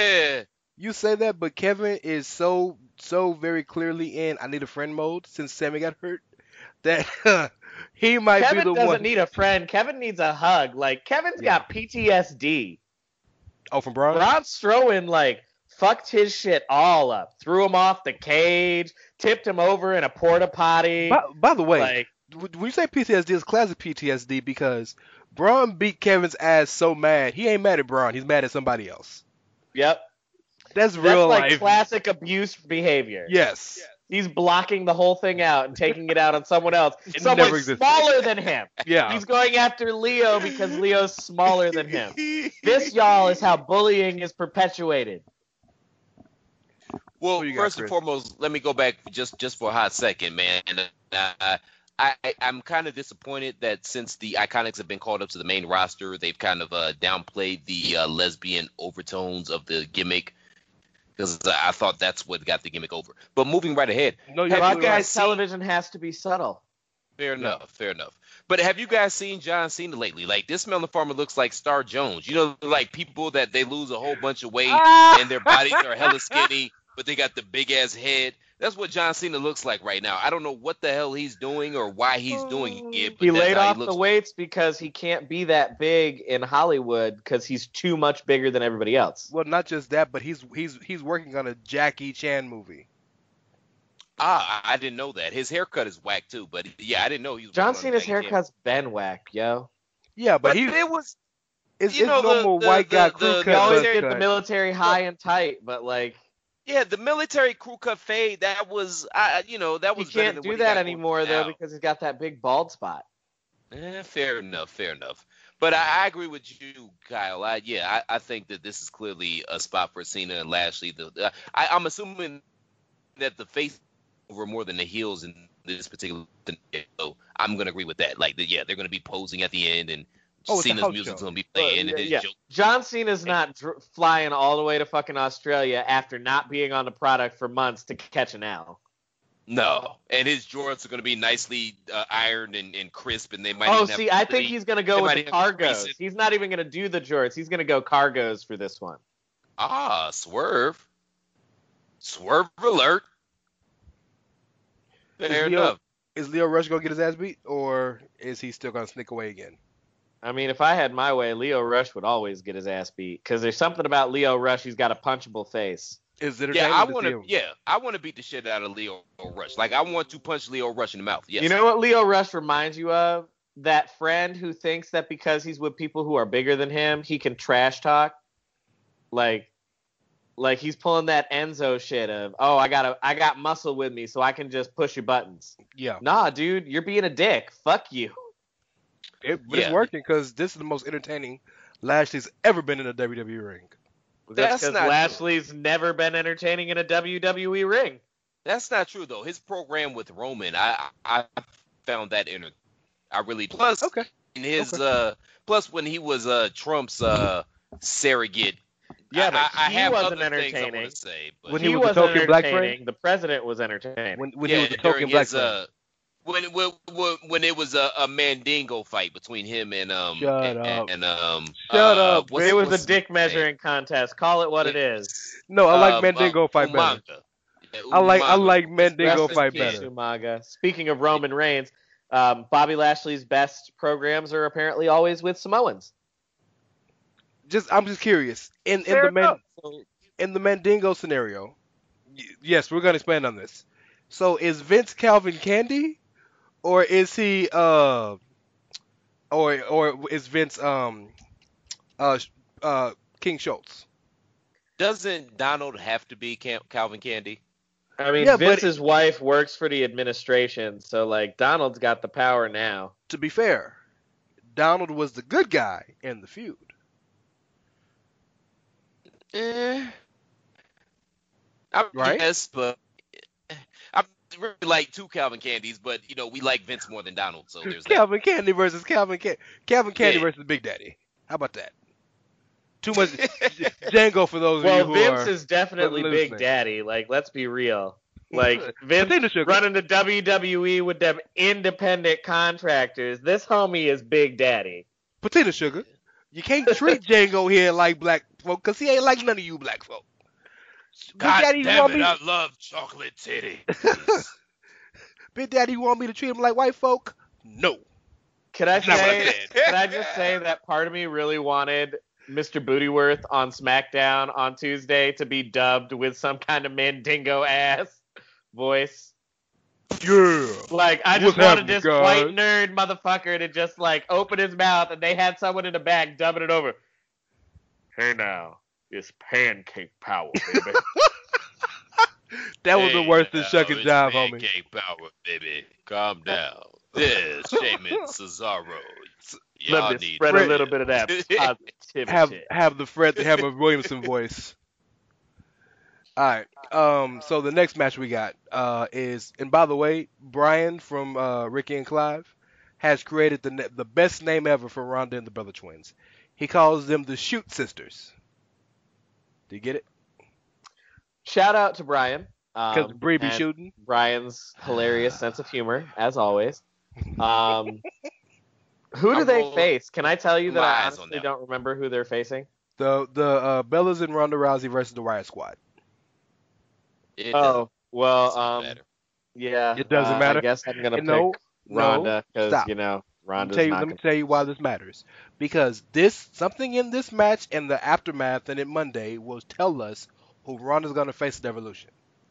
Kevin is so very clearly in I need a friend mode since Sammy got hurt that he might be the one. Kevin doesn't need a friend. Kevin needs a hug. Like, Kevin's got PTSD. Oh, from Braun? Braun Strowman, like, fucked his shit all up. Threw him off the cage, tipped him over in a porta potty. By the way, like, when you say PTSD, it's classic PTSD because Braun beat Kevin's ass so mad. He ain't mad at Braun. He's mad at somebody else. Yep. That's real like life. Classic abuse behavior. Yes. He's blocking the whole thing out and taking it out on someone else. It Someone never existed. smaller than him. Yeah. He's going after Leo because Leo's smaller than him. This, y'all, is how bullying is perpetuated. Well, Who you got, first and Chris? foremost, let me go back just for a hot second, man. I'm kind of disappointed that since the Iconics have been called up to the main roster, they've kind of downplayed the lesbian overtones of the gimmick because I thought that's what got the gimmick over. But moving right ahead, No, you're have you absolutely right. guys seen? Television has to be subtle. Fair enough. But have you guys seen John Cena lately? Like, this Melon Farmer looks like Star Jones. You know, like people that they lose a whole bunch of weight and their bodies are hella skinny, but they got the big ass head. That's what John Cena looks like right now. I don't know what the hell he's doing or why he's doing it. But He that's laid how off looks. the weights because he can't be that big in Hollywood because he's too much bigger than everybody else. Well, not just that, but he's working on a Jackie Chan movie. I didn't know that. His haircut is whack too, but yeah, I didn't know he was. John working on Cena's Jackie Chan. haircut's been whack, yo. Yeah, but But he it was. it's you know, normal the- white guy the- crew the cut. He always buzz did the cut. military high and tight, but like Yeah, the military crew cut fade. That was, that he was. better can't than do what he that got going anymore though now. because he's got that big bald spot. Fair enough. But I agree with you, Kyle. I think that this is clearly a spot for Cena and Lashley. I'm assuming that the face over more than the heels in this particular. So I'm gonna agree with that. Like, they're gonna be posing at the end, and Oh, it's a Cena's house music's show. gonna be playing, and his Yeah. joke. John Cena's not flying all the way to fucking Australia after not being on the product for months to catch an L. No, and his jorts are gonna be nicely ironed and crisp, and they might. Oh, even see, have I think he's gonna go they with might the have cargos. creases. He's not even gonna do the jorts. He's gonna go cargos for this one. Swerve alert. Fair enough. Is Leo Rush gonna get his ass beat, or is he still gonna sneak away again? I mean, if I had my way, Leo Rush would always get his ass beat because there's something about Leo Rush. He's got a punchable face. Is it Yeah, I want to. I want to beat the shit out of Leo Rush. Like, I want to punch Leo Rush in the mouth. Yes. You know what Leo Rush reminds you of? That friend who thinks that because he's with people who are bigger than him, he can trash talk. Like he's pulling that Enzo shit of, oh, I got muscle with me, so I can just push your buttons. Yeah, Nah, dude, you're being a dick. Fuck you. but it's working because this is the most entertaining Lashley's ever been in a WWE ring. That's because not true. Lashley's never been entertaining in a WWE ring. That's not true though. His program with Roman, I found that I really plus Okay. in his plus when he was Trump's surrogate. Yeah, but I he have wasn't other things I entertaining. want to say, but When He he was the wasn't token black entertaining. The president was entertaining. When he was the token during black his friend. when it was a Mandingo fight between him and Shut up. Shut up. It was a dick measuring contest. Call it what it is. No, I like Mandingo fight better. I like Mandingo Rest in fight peace, better. Umaga. Speaking of Roman Reigns, Bobby Lashley's best programs are apparently always with Samoans. I'm just curious. In Fair the enough. in the Mandingo scenario, yes, we're gonna expand on this. So is Vince Calvin Candy, or is he or is Vince King Schultz? Doesn't Donald have to be Calvin Candy? I mean, Yeah, but- Vince's wife works for the administration, so like Donald's got the power now. To be fair, Donald was the good guy in the feud. Right? Yes, but I really like two Calvin Candies, but we like Vince more than Donald, so there's that. Calvin Candy versus Calvin Candy. Calvin Candy Yeah. versus Big Daddy. How about that? Too much Django for those of you Well, who Vince are is definitely listening. Big Daddy. Like, let's be real. Like, Potato Vince sugar. running the WWE with them independent contractors. This homie is Big Daddy. Potato sugar. You can't treat Django here like black folk, because he ain't like none of you black folk. God Big Daddy, you damn want it, me? I love chocolate titty. Big Daddy, you want me to treat him like white folk? No. Can I That's not what I say? said. Can I just say that part of me really wanted Mr. Bootyworth on SmackDown on Tuesday to be dubbed with some kind of Mandingo ass voice. Yeah. Like, I What's just wanted happening, this guys? white nerd motherfucker to just like open his mouth, and they had someone in the back dubbing it over. Hey now, it's pancake power, baby. That was the Hey, worst now, shucking it's job, homie. pancake power, baby. Calm down. This Sheamus Cesaro. Y'all Let me need spread Fred- a little bit of that positivity. Have the Fred the Hammer Williamson voice. All right. So the next match we got is, and by the way, Brian from Ricky and Clive has created the best name ever for Ronda and the Brother Twins. He calls them the Shoot Sisters. Do you get it? Shout out to Brian. Because Bree be and shooting. Brian's hilarious sense of humor, as always. Who do I they roll face? Can I tell you that my I eyes on honestly that. don't remember who they're facing? The Bellas and Ronda Rousey versus the Riot Squad. It Oh, well, doesn't matter. yeah. It doesn't matter? I guess I'm gonna No, pick Ronda because stop. Ronda's Let not me tell you why this matters. Because something in this match and the aftermath and it Monday will tell us who Ronda's gonna face at Evolution.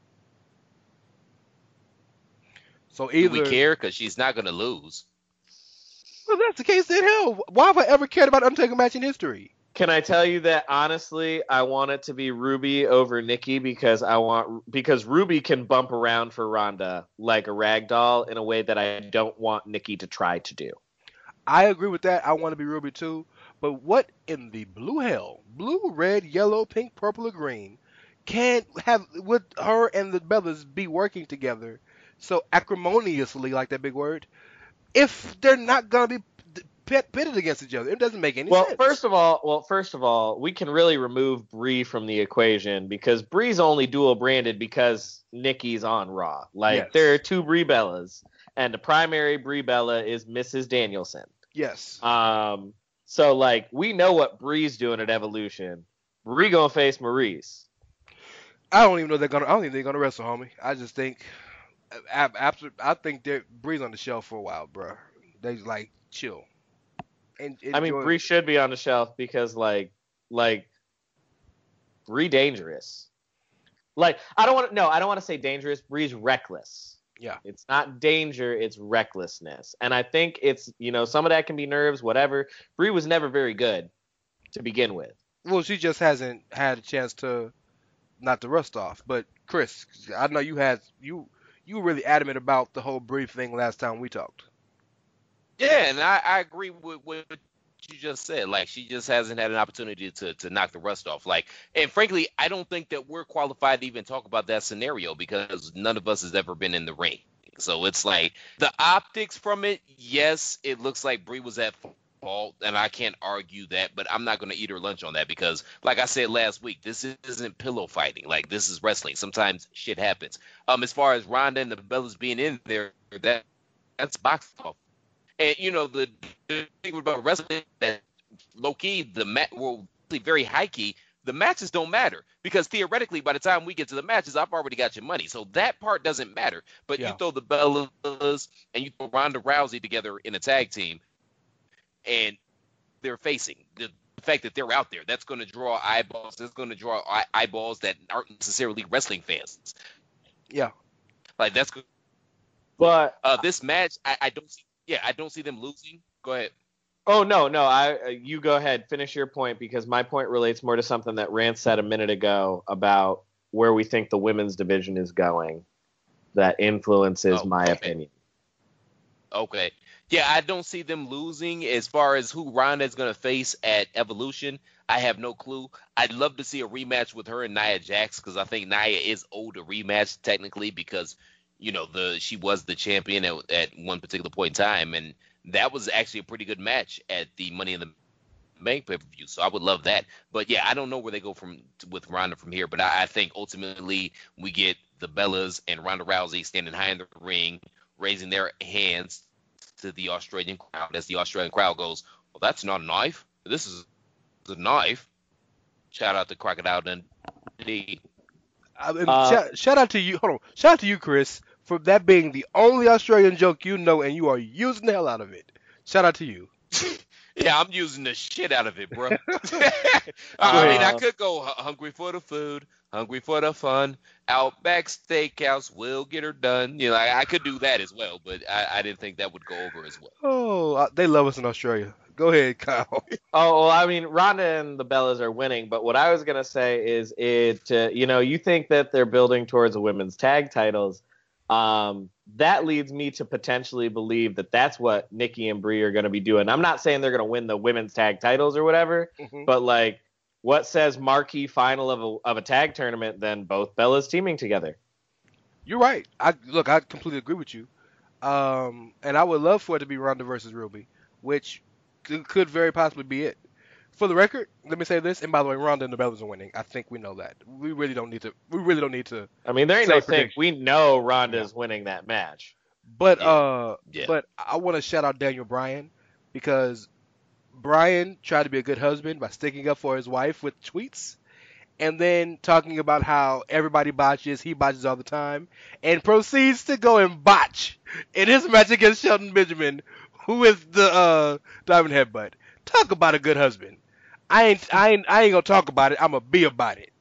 So Do either we care? Because she's not going to lose. Well, that's the case. Then hell, why have I ever cared about Undertaker match in history? Can I tell you that honestly, I want it to be Ruby over Nikki because Ruby can bump around for Ronda like a rag doll in a way that I don't want Nikki to try to do. I agree with that. I want to be Ruby too. But what in the blue hell, blue, red, yellow, pink, purple, or green, would her and the Bellas be working together so acrimoniously, like that big word, if they're not gonna be pitted against each other? It doesn't make any sense. First of all, we can really remove Bree from the equation because Bree's only dual branded because Nikki's on Raw. Like Yes. there are two Brie Bellas, and the primary Brie Bella is Mrs. Danielson. Yes. So like we know what Bree's doing at Evolution. Bree gonna face Maurice. I don't even think they're gonna wrestle, homie. I just think, I think Bree's on the shelf for a while, bro. They like chill. I mean, Bree should be on the shelf because like Bree dangerous. Like I don't want to say dangerous. Bree's reckless. Yeah. It's not danger, it's recklessness. And I think it's, some of that can be nerves, whatever. Bree was never very good to begin with. Well, she just hasn't had a chance to not to rust off. But Chris, I know you were really adamant about the whole Bree thing last time we talked. Yeah, and I agree with what you just said. Like, she just hasn't had an opportunity to knock the rust off. Like, and frankly, I don't think that we're qualified to even talk about that scenario because none of us has ever been in the ring. So it's like the optics from it. Yes, it looks like Bree was at fault, and I can't argue that. But I'm not going to eat her lunch on that because, like I said last week, this isn't pillow fighting. Like, this is wrestling. Sometimes shit happens. As far as Ronda and the Bellas being in there, that's box off. And, the thing about wrestling that low-key, very high-key, the matches don't matter. Because theoretically, by the time we get to the matches, I've already got your money. So that part doesn't matter. But Yeah. you throw the Bellas and you throw Ronda Rousey together in a tag team, and they're facing. The fact that they're out there, that's going to draw eyeballs. That's going to draw eyeballs that aren't necessarily wrestling fans. Yeah. Like, that's good. But This match, I don't see. Yeah, I don't see them losing. Go ahead. oh no, you go ahead, finish your point because my point relates more to something that Rance said a minute ago about where we think the women's division is going. That influences my opinion. Okay. Yeah, I don't see them losing. As far as who Ronda's going to face at Evolution, I have no clue. I'd love to see a rematch with her and Nia Jax because I think Nia is owed a rematch technically because she was the champion at one particular point in time, and that was actually a pretty good match at the Money in the Bank pay-per-view. So I would love that. But yeah, I don't know where they go with Ronda from here. But I think ultimately we get the Bellas and Ronda Rousey standing high in the ring, raising their hands to the Australian crowd as the Australian crowd goes, well, that's not a knife. This is a knife. Shout out to Crocodile Dundee. Shout out to you. Hold on. Shout out to you, Chris, for that being the only Australian joke you know, and you are using the hell out of it. Shout out to you. Yeah, I'm using the shit out of it, bro. I mean, I could go hungry for the food, hungry for the fun. Outback Steakhouse will get her done. I could do that as well, but I didn't think that would go over as well. Oh, they love us in Australia. Go ahead, Kyle. Oh, well, I mean, Ronda and the Bellas are winning, but what I was going to say is you think that they're building towards the women's tag titles. That leads me to potentially believe that that's what Nikki and Brie are going to be doing. I'm not saying they're going to win the women's tag titles or whatever, but like, what says marquee final of a tag tournament than both Bellas teaming together? You're right. I completely agree with you. And I would love for it to be Ronda versus Ruby, which could very possibly be it. For the record, let me say this, and by the way, Ronda and the Bellas are winning. I think we know that. We really don't need to. I mean, there ain't no thing. We know Ronda's winning that match. But but I want to shout out Daniel Bryan because Bryan tried to be a good husband by sticking up for his wife with tweets, and then talking about how everybody botches, he botches all the time, and proceeds to go and botch in his match against Shelton Benjamin, who is the Diamond Headbutt. Talk about a good husband. I ain't gonna talk about it. I'm gonna be about it.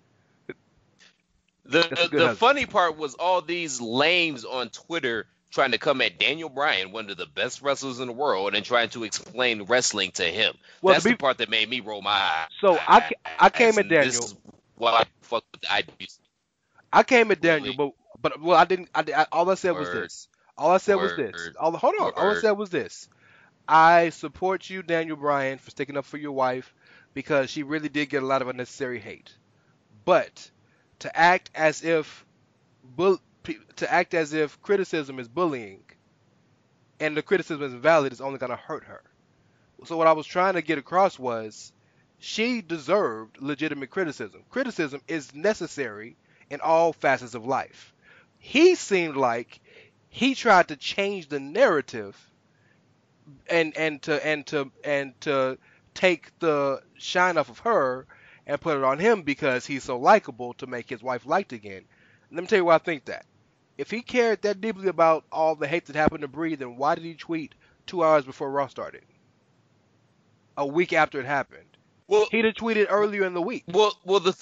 The funny part was all these lames on Twitter trying to come at Daniel Bryan, one of the best wrestlers in the world, and trying to explain wrestling to him. Well, that's the part that made me roll my eyes. So I came at Daniel. This is why I fuck with the ideas. I came at Daniel, but I didn't. All I said was this. All I said was this. All I said was this. I support you, Daniel Bryan, for sticking up for your wife because she really did get a lot of unnecessary hate. But to act as if criticism is bullying and the criticism is valid is only going to hurt her. So what I was trying to get across was she deserved legitimate criticism. Criticism is necessary in all facets of life. He seemed like he tried to change the narrative and to take the shine off of her and put it on him because he's so likable to make his wife liked again. Let me tell you why I think that. If he cared that deeply about all the hate that happened to Brie, then why did he tweet 2 hours before Raw started? A week after it happened. Well, he'd have tweeted earlier in the week. Well, the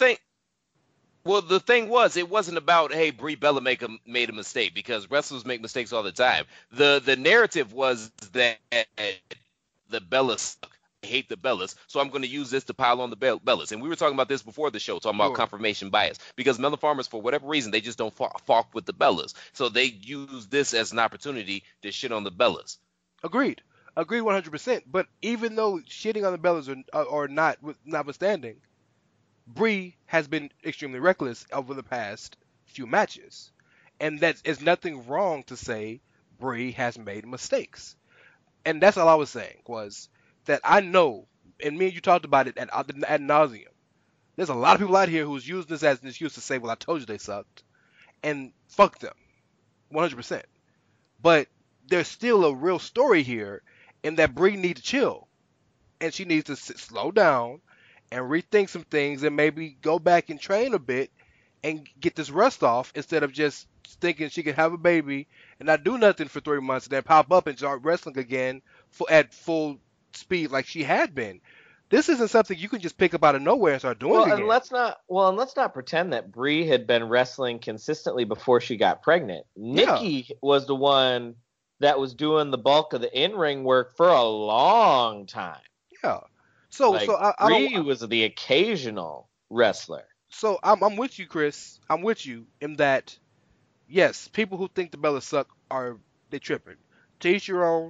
thing was, it wasn't about, hey, Brie Bella made a mistake, because wrestlers make mistakes all the time. The narrative was that the Bellas suck. I hate the Bellas, so I'm going to use this to pile on the Bellas. And we were talking about this before the show, talking about confirmation bias, because Melon Farmers, for whatever reason, they just don't falk with the Bellas. So they use this as an opportunity to shit on the Bellas. Agreed 100%. But even though shitting on the Bellas or not, notwithstanding, Brie has been extremely reckless over the past few matches. And that is nothing wrong to say Brie has made mistakes. And that's all I was saying, was that I know, and me and you talked about it ad nauseum, there's a lot of people out here who's using this as an excuse to say, well, I told you they sucked. And fuck them. 100%. But there's still a real story here in that Brie needs to chill. And she needs to slow down and rethink some things and maybe go back and train a bit and get this rust off instead of just thinking she can have a baby and not do nothing for 3 months and then pop up and start wrestling again at full speed like she had been. This isn't something you can just pick up out of nowhere and start doing again. And let's not pretend that Brie had been wrestling consistently before she got pregnant. Nikki was the one that was doing the bulk of the in-ring work for a long time. Yeah. Brie was the occasional wrestler. So I'm with you, Chris. I'm with you in that, yes, people who think the Bellas suck they tripping. To each your own,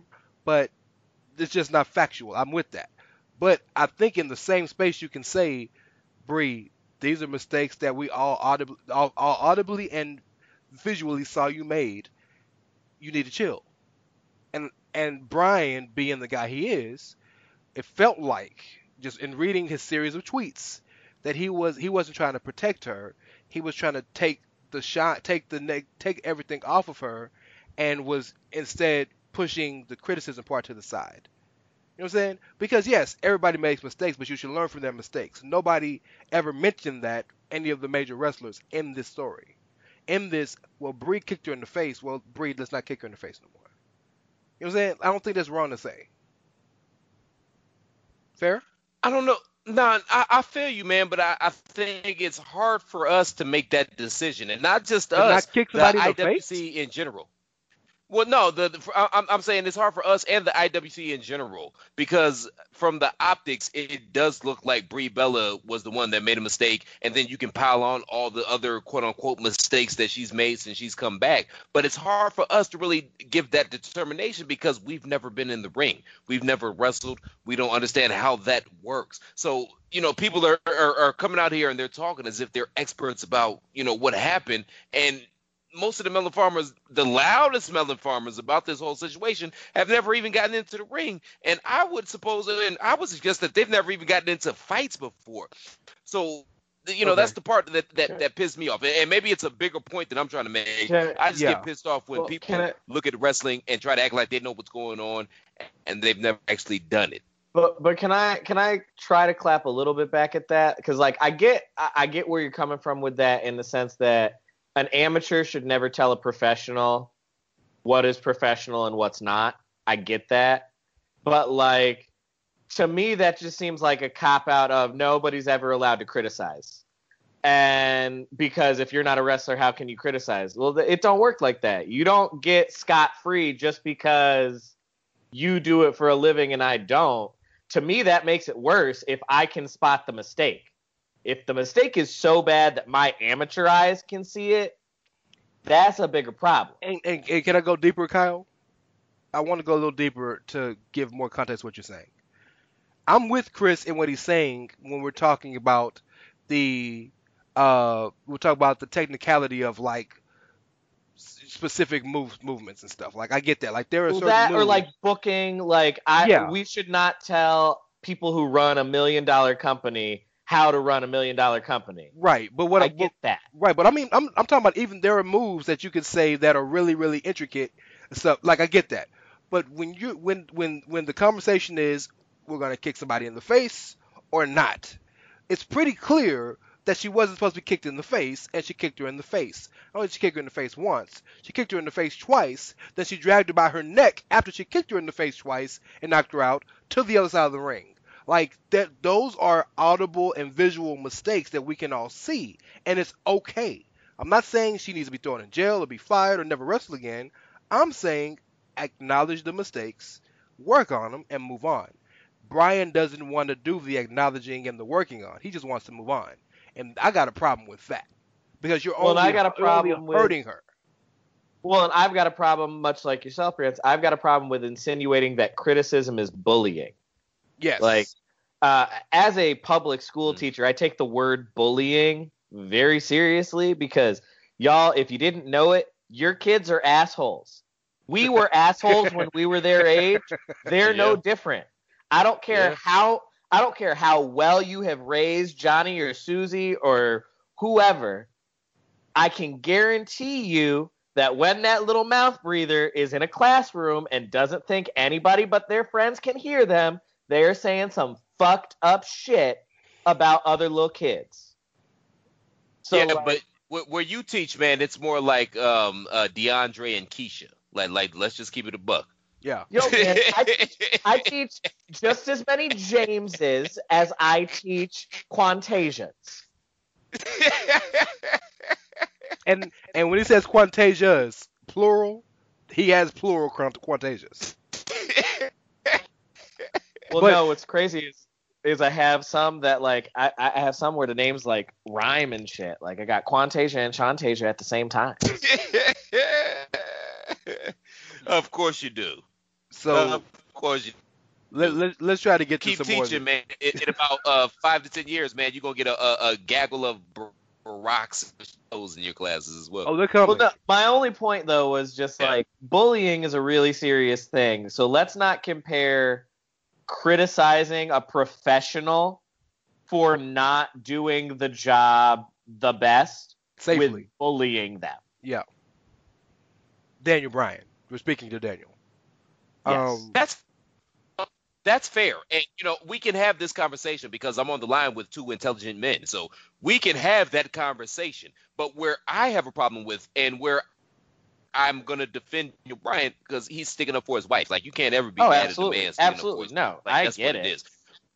but it's just not factual. I'm with that. But I think in the same space you can say, Bree, these are mistakes that we all audibly and visually saw you made. You need to chill. And Brian, being the guy he is, it felt like just in reading his series of tweets that he wasn't trying to protect her. He was trying to take the shot, take everything off of her, and was instead pushing the criticism part to the side. You know what I'm saying? Because yes, everybody makes mistakes, but you should learn from their mistakes. Nobody ever mentioned that, any of the major wrestlers, in this story. In this, well, Bree kicked her in the face. Well, Bree, let's not kick her in the face no more. You know what I'm saying? I don't think that's wrong to say. Fair? I don't know. No, I feel you, man, but I think it's hard for us to make that decision, and not just us, not kick the somebody in the IWC in general. Well, no, I'm saying it's hard for us and the IWC in general, because from the optics, it does look like Brie Bella was the one that made a mistake, and then you can pile on all the other quote-unquote mistakes that she's made since she's come back. But it's hard for us to really give that determination because we've never been in the ring. We've never wrestled. We don't understand how that works. So, people are coming out here and they're talking as if they're experts about, what happened, and most of the melon farmers, the loudest melon farmers about this whole situation, have never even gotten into the ring. And I would suppose, and I would suggest that they've never even gotten into fights before. So, Okay. that's the part that pissed me off. And maybe it's a bigger point that I'm trying to make. I just get pissed off when people look at wrestling and try to act like they know what's going on, and they've never actually done it. But can I try to clap a little bit back at that? Because I get where you're coming from with that, in the sense that an amateur should never tell a professional what is professional and what's not. I get that. But, to me, that just seems like a cop-out of nobody's ever allowed to criticize. And because if you're not a wrestler, how can you criticize? Well, it don't work like that. You don't get scot-free just because you do it for a living and I don't. To me, that makes it worse if I can spot the mistake. If the mistake is so bad that my amateur eyes can see it, that's a bigger problem. And can I go deeper, Kyle? I want to go a little deeper to give more context to what you're saying. I'm with Chris in what he's saying when we're talking about the technicality of specific movements and stuff. I get that. There are certain moves. Or booking. We should not tell people who run $1 million company how to run $1 million company. Right, but I get that. Right, but I mean, I'm talking about, even there are moves that you could say that are really, really intricate and stuff. I get that, but when the conversation is we're gonna kick somebody in the face or not, it's pretty clear that she wasn't supposed to be kicked in the face, and she kicked her in the face. Not only did she kick her in the face once, she kicked her in the face twice. Then she dragged her by her neck after she kicked her in the face twice and knocked her out to the other side of the ring. Those are audible and visual mistakes that we can all see, and it's okay. I'm not saying she needs to be thrown in jail or be fired or never wrestle again. I'm saying acknowledge the mistakes, work on them, and move on. Brian doesn't want to do the acknowledging and the working on. He just wants to move on, and I got a problem with that because you're only hurting her. Well, and I've got a problem, much like yourself, Prince. I've got a problem with insinuating that criticism is bullying. Yes. As a public school teacher, I take the word bullying very seriously because, y'all, if you didn't know it, your kids are assholes. We were assholes when we were their age. They're no different. I don't care how well you have raised Johnny or Susie or whoever. I can guarantee you that when that little mouth breather is in a classroom and doesn't think anybody but their friends can hear them, they're saying some fucked up shit about other little kids. So, but where you teach, man, it's more like DeAndre and Keisha. Let's just keep it a buck. Yeah. Yo, man, I teach just as many Jameses as I teach Quantasians. And when he says Quantasias, plural, he has plural Quantasias. Well, no, what's crazy is I have some that I have some where the names rhyme and shit. I got Quantasia and Shantasia at the same time. Of course you do. So course you Let's try to get to keep some more. teaching, man. In about 5 to 10 years, man, you're gonna get a gaggle of rocks and stones in your classes as well. Oh, they're coming. Well, no, my only point though was just like bullying is a really serious thing. So let's not compare criticizing a professional for not doing the job the best Safely. with bullying them. Yeah. Daniel Bryan. We're speaking to Daniel. Yes. That's fair. And, we can have this conversation because I'm on the line with two intelligent men. So we can have that conversation. But where I have a problem with and where I'm going to defend Bryan because he's sticking up for his wife. Like, you can't ever be mad at a man sticking up for his wife. No, Like, I that's get what it. it is.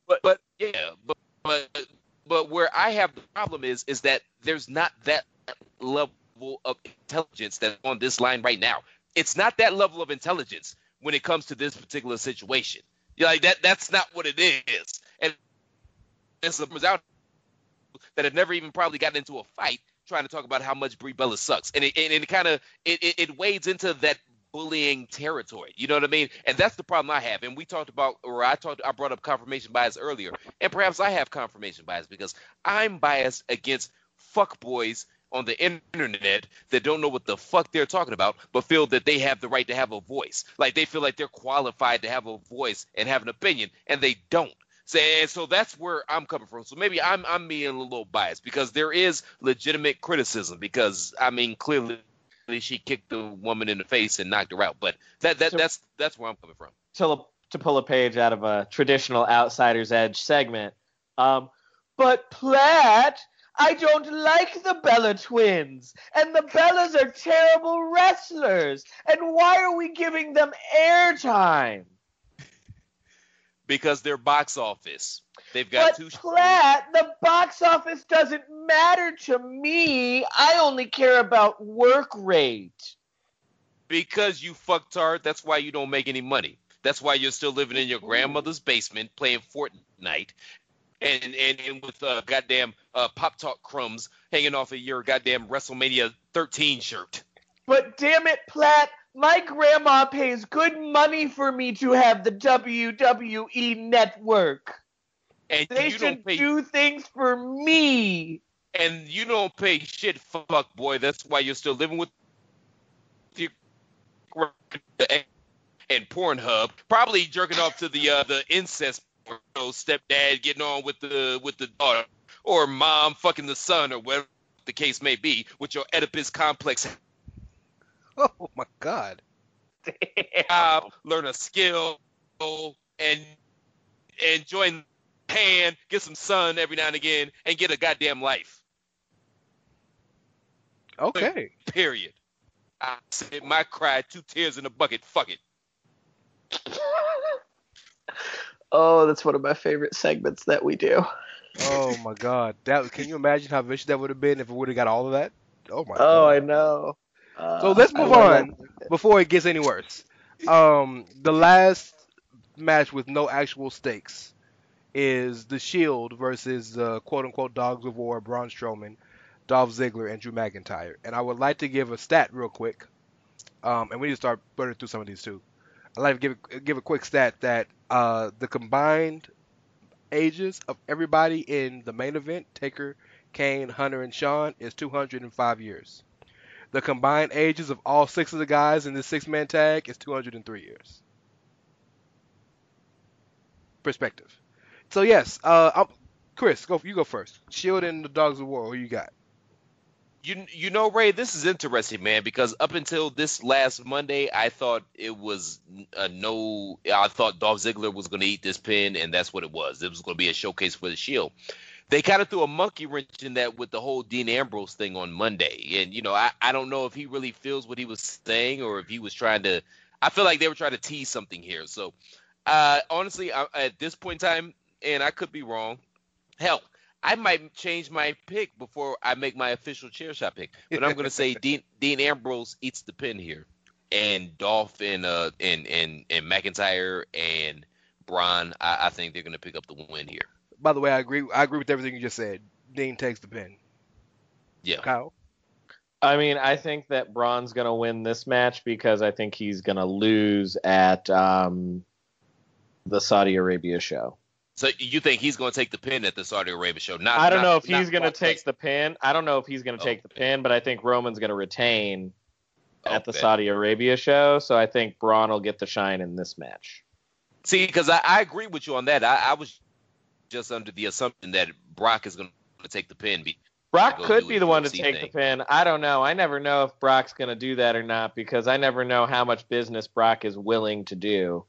But where I have the problem is that there's not that level of intelligence that's on this line right now. It's not that level of intelligence when it comes to this particular situation. Like that's not what it is. And there's some out that have never even probably gotten into a fight trying to talk about how much Brie Bella sucks. And it kind of it wades into that bullying territory. You know what I mean? And that's the problem I have. And we talked about, or I brought up confirmation bias earlier. And perhaps I have confirmation bias because I'm biased against fuckboys on the internet that don't know what the fuck they're talking about, but feel that they have the right to have a voice. Like they feel like they're qualified to have a voice and have an opinion, and they don't. So that's where I'm coming from. So maybe I'm being a little biased because there is legitimate criticism because I mean clearly she kicked the woman in the face and knocked her out. But that's where I'm coming from. To pull a page out of a traditional Outsider's Edge segment, but Platt, I don't like the Bella twins, and the Bellas are terrible wrestlers, and why are we giving them airtime? Because they're box office. They've got But Platt, the box office doesn't matter to me. I only care about work rate. Because you fucktard, that's why you don't make any money. That's why you're still living in your grandmother's basement playing Fortnite. And with goddamn Pop-Tart crumbs hanging off of your goddamn WrestleMania 13 shirt. But damn it, Platt, my grandma pays good money for me to have the WWE network. And They you don't should pay, do things for me. and you don't pay shit, fuck boy. That's why you're still living with your and Pornhub, probably jerking off to the incest. Stepdad getting on with the daughter, or mom fucking the son, or whatever the case may be, with your Oedipus complex. Oh my God! Learn a skill and join hand, get some sun every now and again, and get a goddamn life. Okay. Period. I said my cry, 2 tears in a bucket. Fuck it. Oh, that's one of my favorite segments that we do. Oh my God! Can you imagine how vicious that would have been if it would have got all of that? Oh my God! Oh, I know. So let's move on before it gets any worse. The last match with no actual stakes is the Shield versus quote-unquote Dogs of War, Braun Strowman, Dolph Ziggler, and Drew McIntyre. And I would like to give a stat real quick, and we need to start burning through some of these too. I'd like to give a quick stat that the combined ages of everybody in the main event, Taker, Kane, Hunter, and Shawn, is 205 years. The combined ages of all 6 of the guys in this 6-man tag is 203 years. Perspective. So yes, Chris, you go first. Shield and the Dogs of War. Who you got? You know, Ray, this is interesting, man, because up until this last Monday, I thought it was I thought Dolph Ziggler was going to eat this pin, and that's what it was. It was going to be a showcase for the Shield. They kind of threw a monkey wrench in that with the whole Dean Ambrose thing on Monday. And, I don't know if he really feels what he was saying or if he was trying to – I feel like they were trying to tease something here. So, honestly, at this point in time, and I could be wrong, hell, I might change my pick before I make my official chair shot pick. But I'm going to say Dean Ambrose eats the pin here. And Dolph and McIntyre and Braun, I think they're going to pick up the win here. By the way, I agree with everything you just said. Dean takes the pin. Yeah. Kyle? I mean, I think that Braun's going to win this match because I think he's going to lose at the Saudi Arabia show. So you think he's going to take the pin at the Saudi Arabia show? I don't know if he's going to take the pin. I don't know if he's going to take the pin, but I think Roman's going to retain at the Saudi Arabia show. So I think Braun will get the shine in this match. See, because I agree with you on that. I was just under the assumption that Brock is going to take the pin. Brock could be the one to take the pin. I don't know. I never know if Brock's going to do that or not because I never know how much business Brock is willing to do.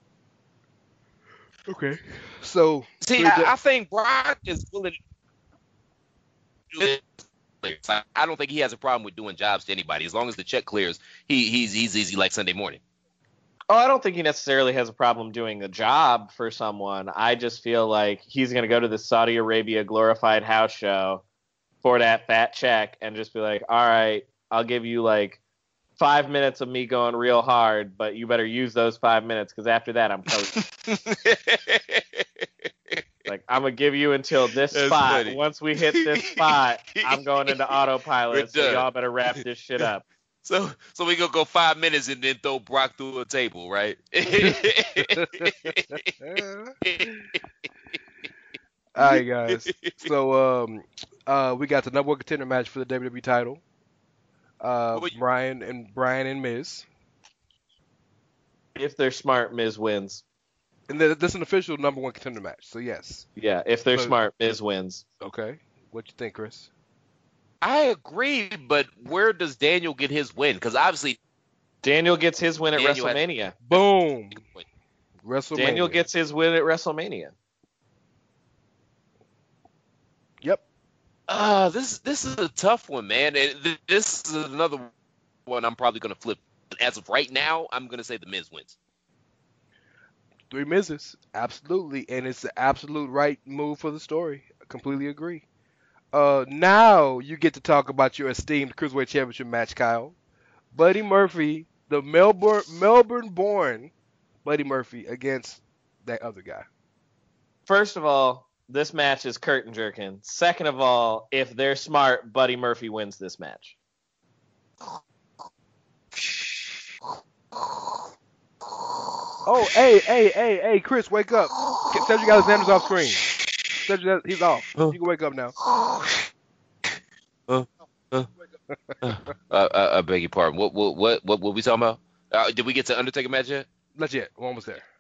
Okay. So see, I think Brock is willing to do it. I don't think he has a problem with doing jobs to anybody. As long as the check clears, he's easy like Sunday morning. Oh, I don't think he necessarily has a problem doing a job for someone. I just feel like he's going to go to the Saudi Arabia glorified house show for that fat check and just be like, all right, I'll give you like 5 minutes of me going real hard, but you better use those 5 minutes because after that I'm coaching. Like, I'm going to give you until this spot. Funny. Once we hit this spot, I'm going into autopilot, so y'all better wrap this shit up. So we gonna go 5 minutes and then throw Brock through a table, right? All right, guys. So we got the number one contender match for the WWE title. Brian and Miz. If they're smart, Miz wins. And this is an official number one contender match, so yes. Yeah, if they're smart, Miz wins. Okay. What you think, Chris? I agree, but where does Daniel get his win? Because obviously Daniel gets his win at WrestleMania. Boom. WrestleMania. Daniel gets his win at WrestleMania. Yep. This is a tough one, man. This is another one I'm probably going to flip. As of right now, I'm going to say the Miz wins. 3 Mizes. Absolutely. And it's the absolute right move for the story. I completely agree. Now you get to talk about your esteemed Cruiserweight Championship match, Kyle. Buddy Murphy, the Melbourne-born Buddy Murphy against that other guy. First of all, this match is curtain jerking. Second of all, if they're smart, Buddy Murphy wins this match. Oh, hey, Chris, wake up. Cedric Alexander's off screen. Cedric, he's off. You can wake up now. I beg your pardon. What we talking about? Did we get to Undertaker match yet? Not yet. We're almost there.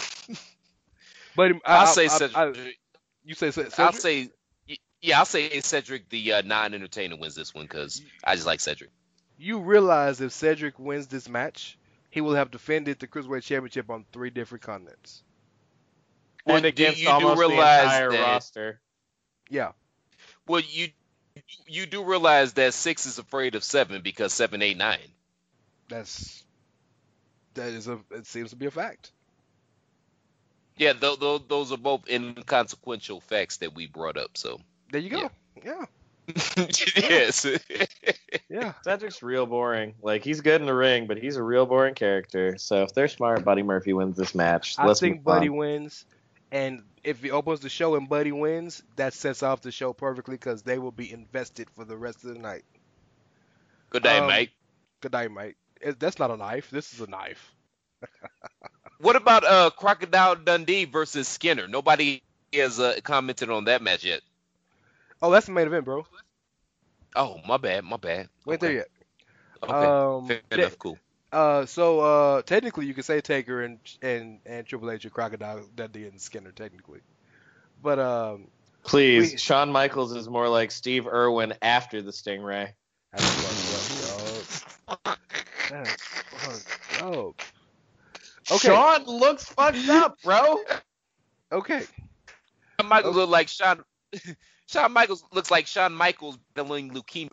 I'll say Cedric. You say Cedric? I'll say Cedric, the non-entertainer, wins this one because I just like Cedric. You realize if Cedric wins this match, he will have defended the Cruiserweight Championship on 3 different continents. And against almost the entire roster. Yeah. Well, you do realize that 6 is afraid of 7 because 7, 8, 9. It seems to be a fact. Yeah, those are both inconsequential facts that we brought up. So there you go. Yeah. Yes. Yeah. Cedric's real boring. Like, he's good in the ring, but he's a real boring character. So if they're smart, Buddy Murphy wins this match. I think Buddy wins, and if he opens the show and Buddy wins, that sets off the show perfectly because they will be invested for the rest of the night. Good night, Mike. Good night, Mike. That's not a knife. This is a knife. What about Crocodile Dundee versus Skinner? Nobody has commented on that match yet. Oh, that's the main event, bro. Oh, my bad. We ain't there yet. Okay. Fair enough. Cool. So technically, you could say Taker and Triple H are Crocodile Dundee and Skinner technically, but please, Shawn Michaels is more like Steve Irwin after the Stingray. That's fucked up, dog. That's fucked up. Okay. Shawn looks fucked up, bro. Okay. Shawn Michaels look like Shawn. Shawn Michaels looks like Shawn Michaels battling leukemia.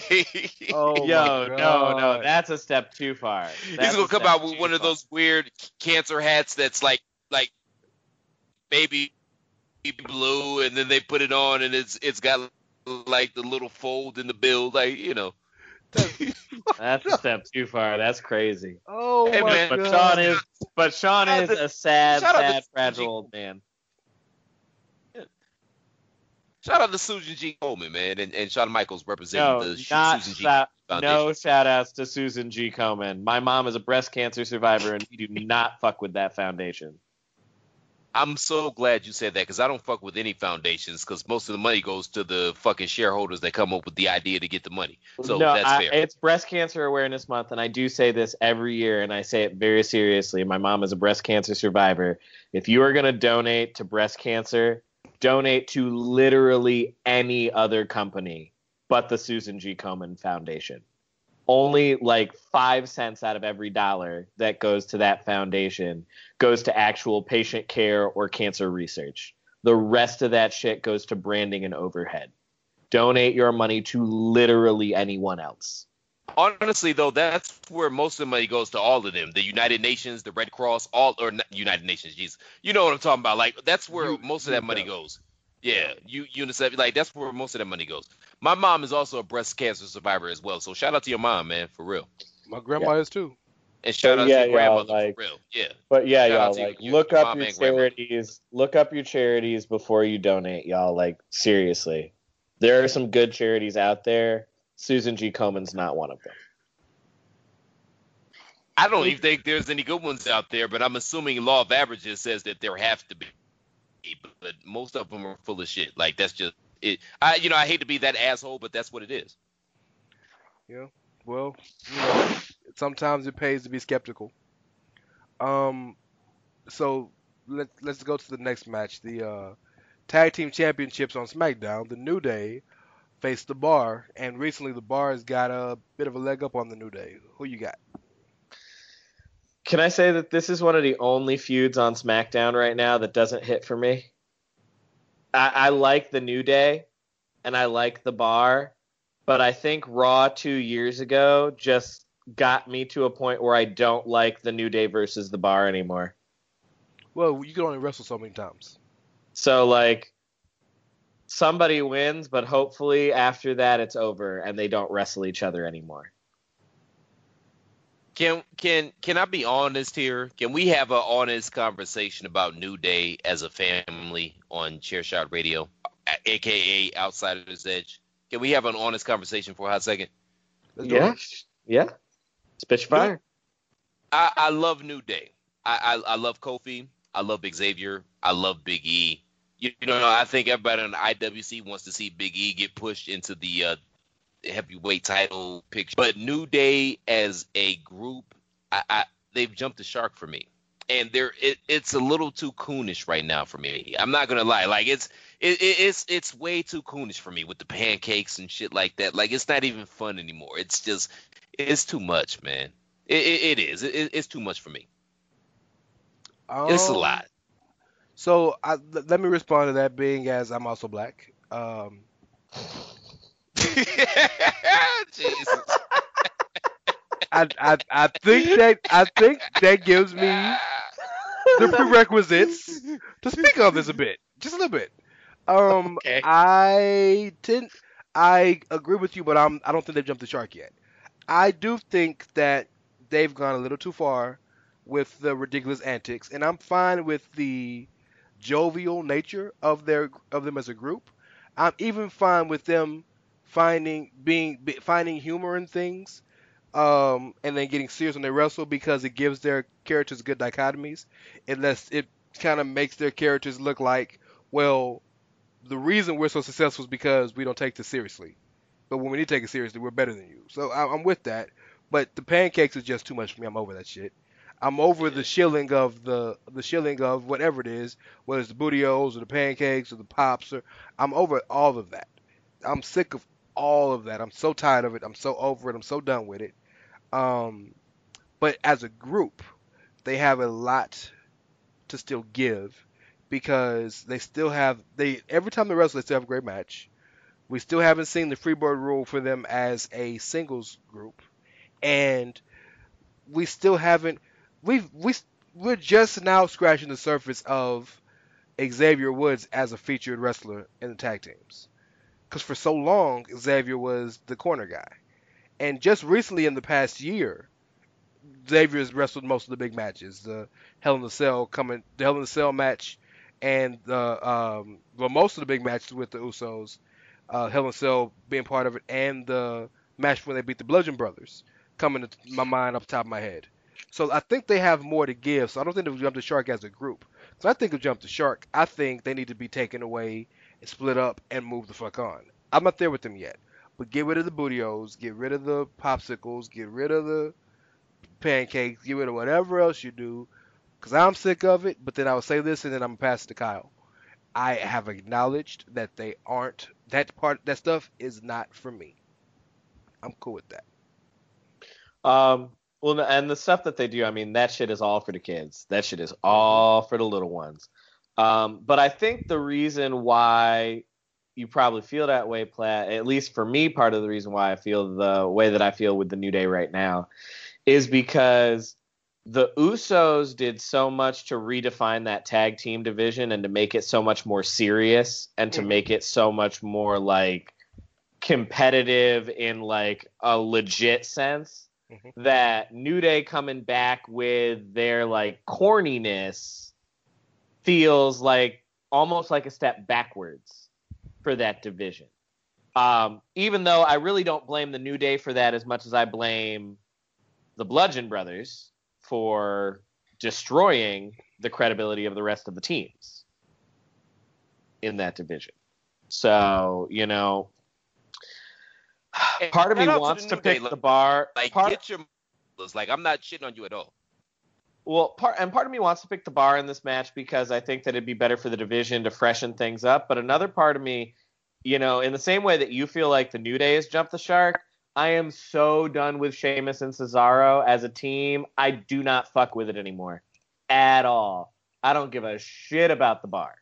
No, that's a step too far. He's gonna come out with one of those weird cancer hats that's like baby blue, and then they put it on, and it's got like the little fold in the bill, like, you know. That's a step too far. That's crazy. Oh hey, my man. God. But Shawn is a sad, fragile old man. Shout out to Susan G. Komen, man, and Shawn Michaels representing the Susan G. Foundation. No shout outs to Susan G. Komen. My mom is a breast cancer survivor, and we do not fuck with that foundation. I'm so glad you said that because I don't fuck with any foundations because most of the money goes to the fucking shareholders that come up with the idea to get the money. So No, that's fair. it's Breast Cancer Awareness Month, and I do say this every year, and I say it very seriously. My mom is a breast cancer survivor. If you are going to donate to breast cancer, donate to literally any other company but the Susan G. Komen Foundation. Only like 5 cents out of every dollar that goes to that foundation goes to actual patient care or cancer research. The rest of that shit goes to branding and overhead. Donate your money to literally anyone else. Honestly, though, that's where most of the money goes to all of them. The United Nations, the Red Cross, United Nations, Jesus. You know what I'm talking about. Like, that's where most of that money goes. Yeah, UNICEF, like, that's where most of that money goes. My mom is also a breast cancer survivor as well. So shout out to your mom, man, for real. My grandma is too. And shout out to your grandmother, for real. Yeah. But yeah, Shout out y'all, to like, your look mom up your and grandmother. charities. Look up your charities before you donate, y'all. Like, seriously. There are some good charities out there. Susan G. Komen's not one of them. I don't even think there's any good ones out there, but I'm assuming law of averages says that there have to be. But most of them are full of shit. Like, that's just it. I hate to be that asshole, but that's what it is. Yeah. Well, sometimes it pays to be skeptical. So let's go to the next match. The tag team championships on SmackDown. The New Day faced the Bar, and recently the Bar has got a bit of a leg up on the New Day. Who you got? Can I say that this is one of the only feuds on SmackDown right now that doesn't hit for me? I like the New Day, and I like the Bar, but I think Raw 2 years ago just got me to a point where I don't like the New Day versus the Bar anymore. Well, you can only wrestle so many times. So, like, somebody wins, but hopefully after that it's over and they don't wrestle each other anymore. Can I be honest here? Can we have an honest conversation about New Day as a family on Chairshot Radio, aka Outsider's Edge? Can we have an honest conversation for a hot second? Yeah. Spit your fire. I love New Day. I love Kofi. I love Xavier. I love Big E. I think everybody on the IWC wants to see Big E get pushed into the heavyweight title picture. But New Day as a group, they've jumped the shark for me. And it's a little too coonish right now for me. I'm not gonna lie. Like, it's way too coonish for me with the pancakes and shit like that. Like, it's not even fun anymore. It's too much, man. It is. It's too much for me. It's a lot. So let me respond to that, being as I'm also black. Jesus. I think that gives me the prerequisites to speak on this a bit, just a little bit. Okay. I agree with you, but I don't think they've jumped the shark yet. I do think that they've gone a little too far with the ridiculous antics, and I'm fine with the jovial nature of them as a group. I'm even fine with them finding humor in things, and then getting serious when they wrestle, because it gives their characters good dichotomies. It kind of makes their characters look like, well, the reason we're so successful is because we don't take this seriously. But when we need to take it seriously, we're better than you. So I'm with that. But the pancakes is just too much for me. I'm over that shit. I'm over the shilling of whatever it is, whether it's the bootios or the pancakes or the pops, I'm over all of that. I'm sick of all of that. I'm so tired of it. I'm so over it. I'm so done with it. But as a group, they have a lot to still give, because they still have every time they wrestle, they still have a great match. We still haven't seen the Freebird rule for them as a singles group, and we still haven't. We're just now scratching the surface of Xavier Woods as a featured wrestler in the tag teams, because for so long Xavier was the corner guy, and just recently in the past year, Xavier's wrestled most of the big matches. The Hell in a Cell match, and most of the big matches with the Usos. Hell in a Cell being part of it, and the match when they beat the Bludgeon Brothers coming to my mind off the top of my head. So I think they have more to give. So I don't think they've jumped the shark as a group, So I think of Jump the Shark. I think they need to be taken away and split up and move the fuck on. I'm not there with them yet. But get rid of the bootios, get rid of the popsicles, get rid of the pancakes, get rid of whatever else you do. Because I'm sick of it. But then I will say this and then I'm going to pass it to Kyle. I have acknowledged that they aren't, that stuff is not for me. I'm cool with that. Well, and the stuff that they do, I mean, that shit is all for the kids. That shit is all for the little ones. But I think the reason why you probably feel that way, Platt, at least for me, part of the reason why I feel the way that I feel with the New Day right now is because the Usos did so much to redefine that tag team division and to make it so much more serious and to make it so much more like competitive in like a legit sense. That New Day coming back with their like corniness feels like almost like a step backwards for that division. Even though I really don't blame the New Day for that as much as I blame the Bludgeon Brothers for destroying the credibility of the rest of the teams in that division. So, you know, part of me wants to pick the bar. Like, get your like, I'm not shitting on you at all. Well, part of me wants to pick the bar in this match because I think that it'd be better for the division to freshen things up. But another part of me, you know, in the same way that you feel like the New Day has jumped the shark, I am so done with Sheamus and Cesaro as a team. I do not fuck with it anymore at all. I don't give a shit about the bar.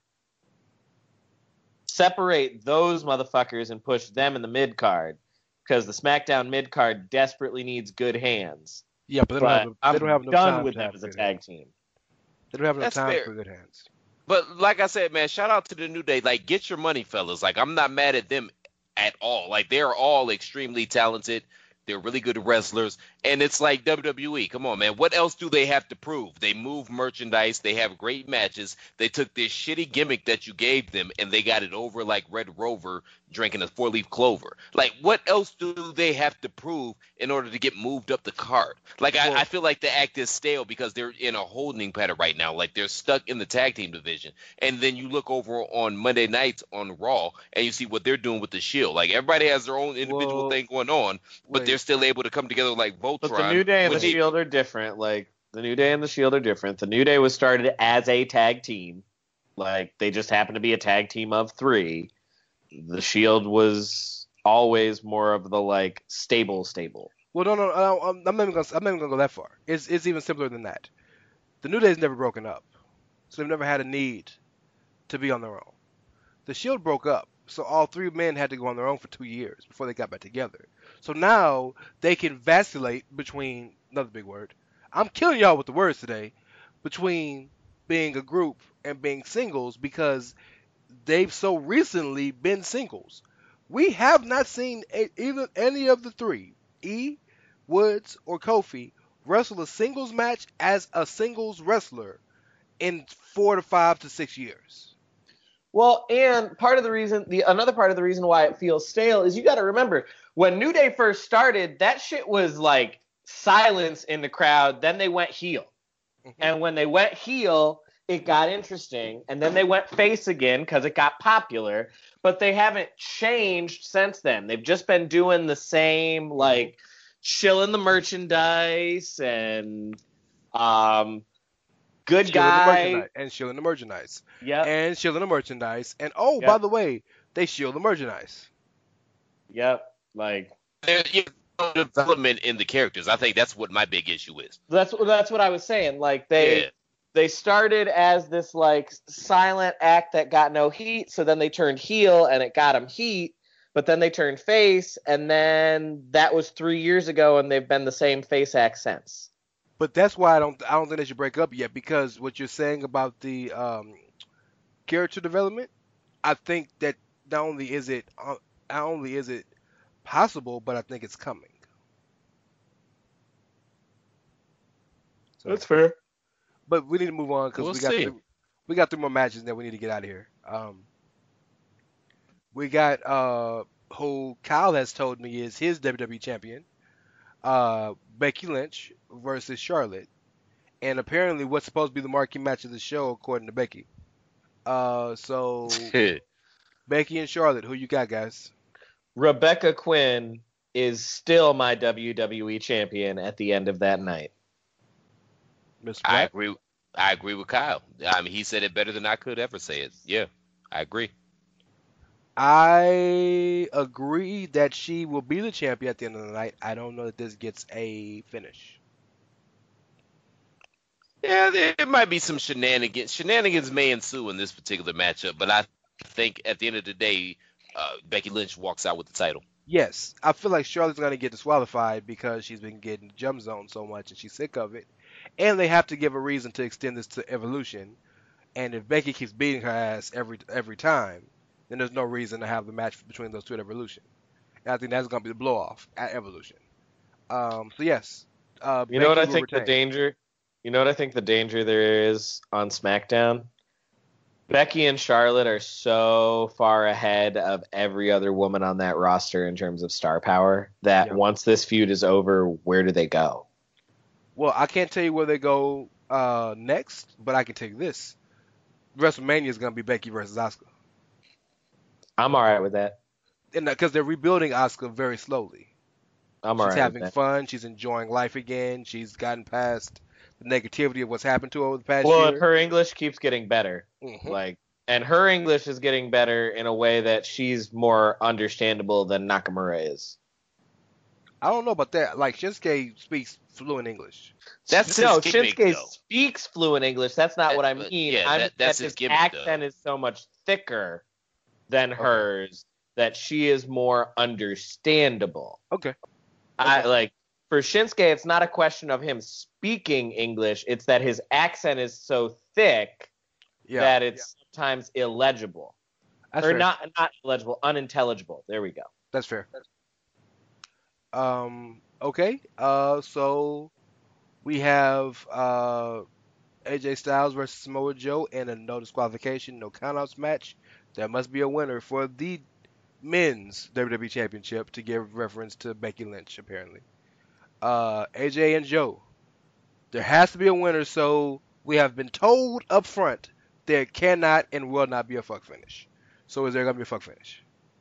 Separate those motherfuckers and push them in the mid card. Because the SmackDown mid card desperately needs good hands. Yeah, but they don't have enough done time with to them have as a good tag hands. team. They don't have enough That's time fair. for good hands. But like I said, man, shout out to the New Day. Like, get your money, fellas. Like, I'm not mad at them at all. Like, they're all extremely talented. They're really good wrestlers. And it's like WWE. Come on, man. What else do they have to prove? They move merchandise. They have great matches. They took this shitty gimmick that you gave them, and they got it over like Red Rover drinking a 4-leaf clover. Like, what else do they have to prove in order to get moved up the card? Like, I feel like the act is stale because they're in a holding pattern right now. Like, they're stuck in the tag team division. And then you look over on Monday nights on Raw, and you see what they're doing with the Shield. Like, everybody has their own individual thing going on, but they're still able to come together like Voltron. But the New Day and the Shield are different. Like, the New Day and the Shield are different. The New Day was started as a tag team. Like, they just happened to be a tag team of 3. The Shield was always more of the, like, stable. Well, no, I'm not even gonna go that far. It's even simpler than that. The New Day's never broken up, so they've never had a need to be on their own. The Shield broke up, so all 3 men had to go on their own for 2 years before they got back together. So now they can vacillate between, another big word, I'm killing y'all with the words today, between being a group and being singles because they've so recently been singles. We have not seen either any of the 3, E, Woods, or Kofi, wrestle a singles match as a singles wrestler in 4 to 5 to 6 years. Well, and another part of the reason why it feels stale is you got to remember when New Day first started, that shit was like silence in the crowd. Then they went heel, and when they went heel, it got interesting, and then they went face again because it got popular. But they haven't changed since then. They've just been doing the same, like shilling the merchandise and good guy and shilling the merchandise. Yeah. And shilling the merchandise. And by the way, they shill the merchandise. Yep. Like, there's development in the characters. I think that's what my big issue is. That's what I was saying. Like, they started as this like silent act that got no heat, so then they turned heel and it got them heat, but then they turned face, and then that was 3 years ago, and they've been the same face act since. But that's why I don't think they should break up yet, because what you're saying about the character development, I think that not only is it possible, but I think it's coming. So, that's fair. But we need to move on because we got 3 more matches that we need to get out of here. We got who Kyle has told me is his WWE champion, Becky Lynch versus Charlotte. and apparently what's supposed to be the marquee match of the show, according to Becky. So Becky and Charlotte, who you got, guys? Rebecca Quinn is still my WWE champion at the end of that night. Mr. I Black? agree. I agree with Kyle. I mean, he said it better than I could ever say it. Yeah, I agree. I agree that she will be the champion at the end of the night. I don't know that this gets a finish. Yeah, there might be some shenanigans. Shenanigans may ensue in this particular matchup, but I think at the end of the day, Becky Lynch walks out with the title. Yes, I feel like Charlotte's going to get disqualified because she's been getting jump zone so much and she's sick of it. And they have to give a reason to extend this to Evolution. And if Becky keeps beating her ass every time, then there's no reason to have the match between those two at Evolution. And I think that's going to be the blow off at Evolution. So yes, You know what Becky I will think the retain. danger? You know what I think the danger there is on SmackDown? Becky and Charlotte are so far ahead of every other woman on that roster in terms of star power that Yeah. once this feud is over, where do they go? Well, I can't tell you where they go next, but I can tell you this: WrestleMania is going to be Becky versus Asuka, I'm all right with that. and because they're rebuilding Asuka very slowly. I'm all She's right having with that. fun. She's enjoying life again. She's gotten past the negativity of what's happened to her over the past Well, year. if her English keeps getting better, Mhm. and her English is getting better in a way that she's more understandable than Nakamura is. I don't know about that. Like Shinsuke speaks fluent English. That's No, his gimmick, Shinsuke though. speaks fluent English. That's not what I But, mean. yeah, I mean that's that his his gimmick, accent though. is so much thicker than hers that she is more understandable. Okay. For Shinsuke, it's not a question of him speaking English. It's that his accent is so thick Yeah. that it's sometimes illegible. That's Or fair. not illegible, unintelligible. There we go. That's fair. Okay. So we have AJ Styles versus Samoa Joe in a no disqualification, no countouts match. There must be a winner for the men's WWE Championship to give reference to Becky Lynch, apparently. AJ and Joe. There has to be a winner, so we have been told up front there cannot and will not be a fuck finish. So is there gonna be a fuck finish?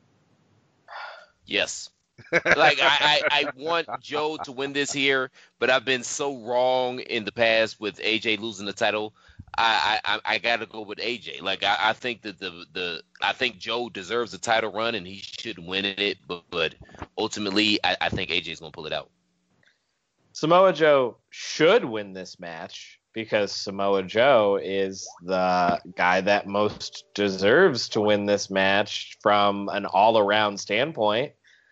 Yes. Like I want Joe to win this here, but I've been so wrong in the past with AJ losing the title. I gotta go with AJ. Like I think that I think Joe deserves a title run and he should win it, but ultimately I think AJ's gonna pull it out. Samoa Joe should win this match because Samoa Joe is the guy that most deserves to win this match from an all-around standpoint.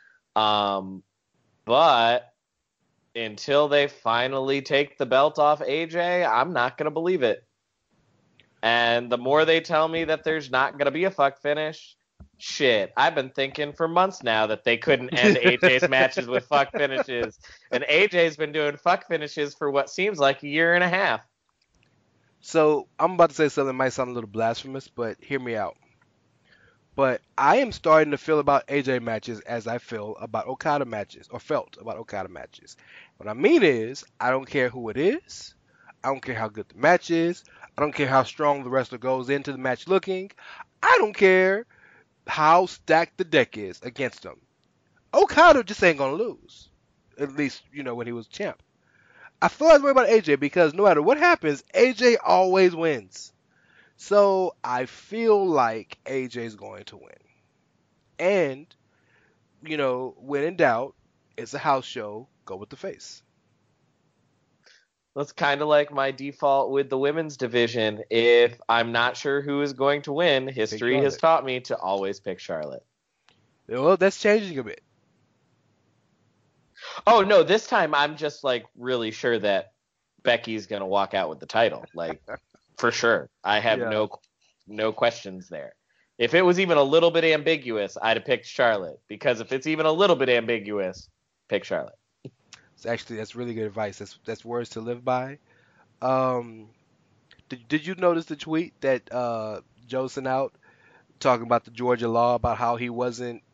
But until they finally take the belt off AJ, I'm not going to believe it. And the more they tell me that there's not going to be a fuck finish, shit, I've been thinking for months now that they couldn't end AJ's matches with fuck finishes. And AJ's been doing fuck finishes for what seems like a year and a half. So I'm about to say something that might sound a little blasphemous, but hear me out. But I am starting to feel about AJ matches as I feel about Okada matches, or felt about Okada matches. What I mean is, I don't care who it is. I don't care how good the match is. I don't care how strong the wrestler goes into the match looking. I don't care how stacked the deck is against them. Okada just ain't gonna lose. At least, when he was champ. I feel that way about AJ because no matter what happens, AJ always wins. So I feel like AJ's going to win. And, when in doubt, it's a house show, go with the face. That's kind of like my default with the women's division. If I'm not sure who is going to win, history has Charlotte. taught me to always pick Charlotte. Well, that's changing a bit. Oh, no, this time I'm just really sure that Becky's going to walk out with the title. For sure. I have Yeah. no questions there. If it was even a little bit ambiguous, I'd have picked Charlotte. Because if it's even a little bit ambiguous, pick Charlotte. That's really good advice. That's words to live by. Did you notice the tweet that Joe sent out talking about the Georgia law about how he wasn't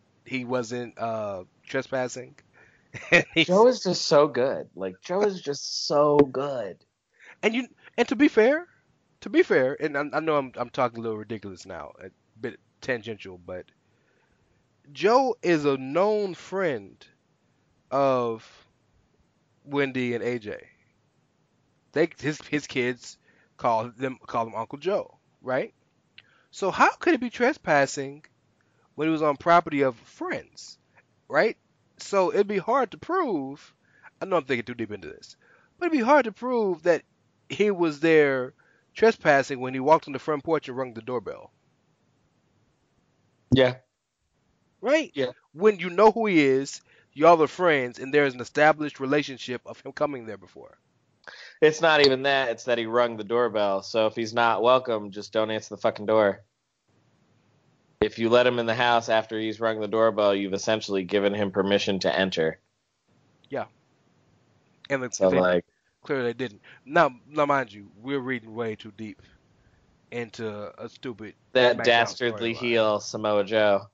trespassing? Joe is just so good. Joe is just so good. And to be fair, and I know I'm talking a little ridiculous now, a bit tangential, but Joe is a known friend of Wendy and AJ. His kids call him Uncle Joe, right? So how could it be trespassing when he was on property of friends, right? So it'd be hard to prove. I know I'm thinking too deep into this, but it'd be hard to prove that he was there trespassing when he walked on the front porch and rung the doorbell, Yeah. right? Yeah. When you know who he is, y'all are friends, and there's an established relationship of him coming there before. It's not even that. It's that he rung the doorbell. So if he's not welcome, just don't answer the fucking door. If you let him in the house after he's rung the doorbell, you've essentially given him permission to enter. Yeah. And So like, clearly they didn't. Now, mind you, we're reading way too deep into a stupid that SmackDown dastardly storyline. heel Samoa Joe.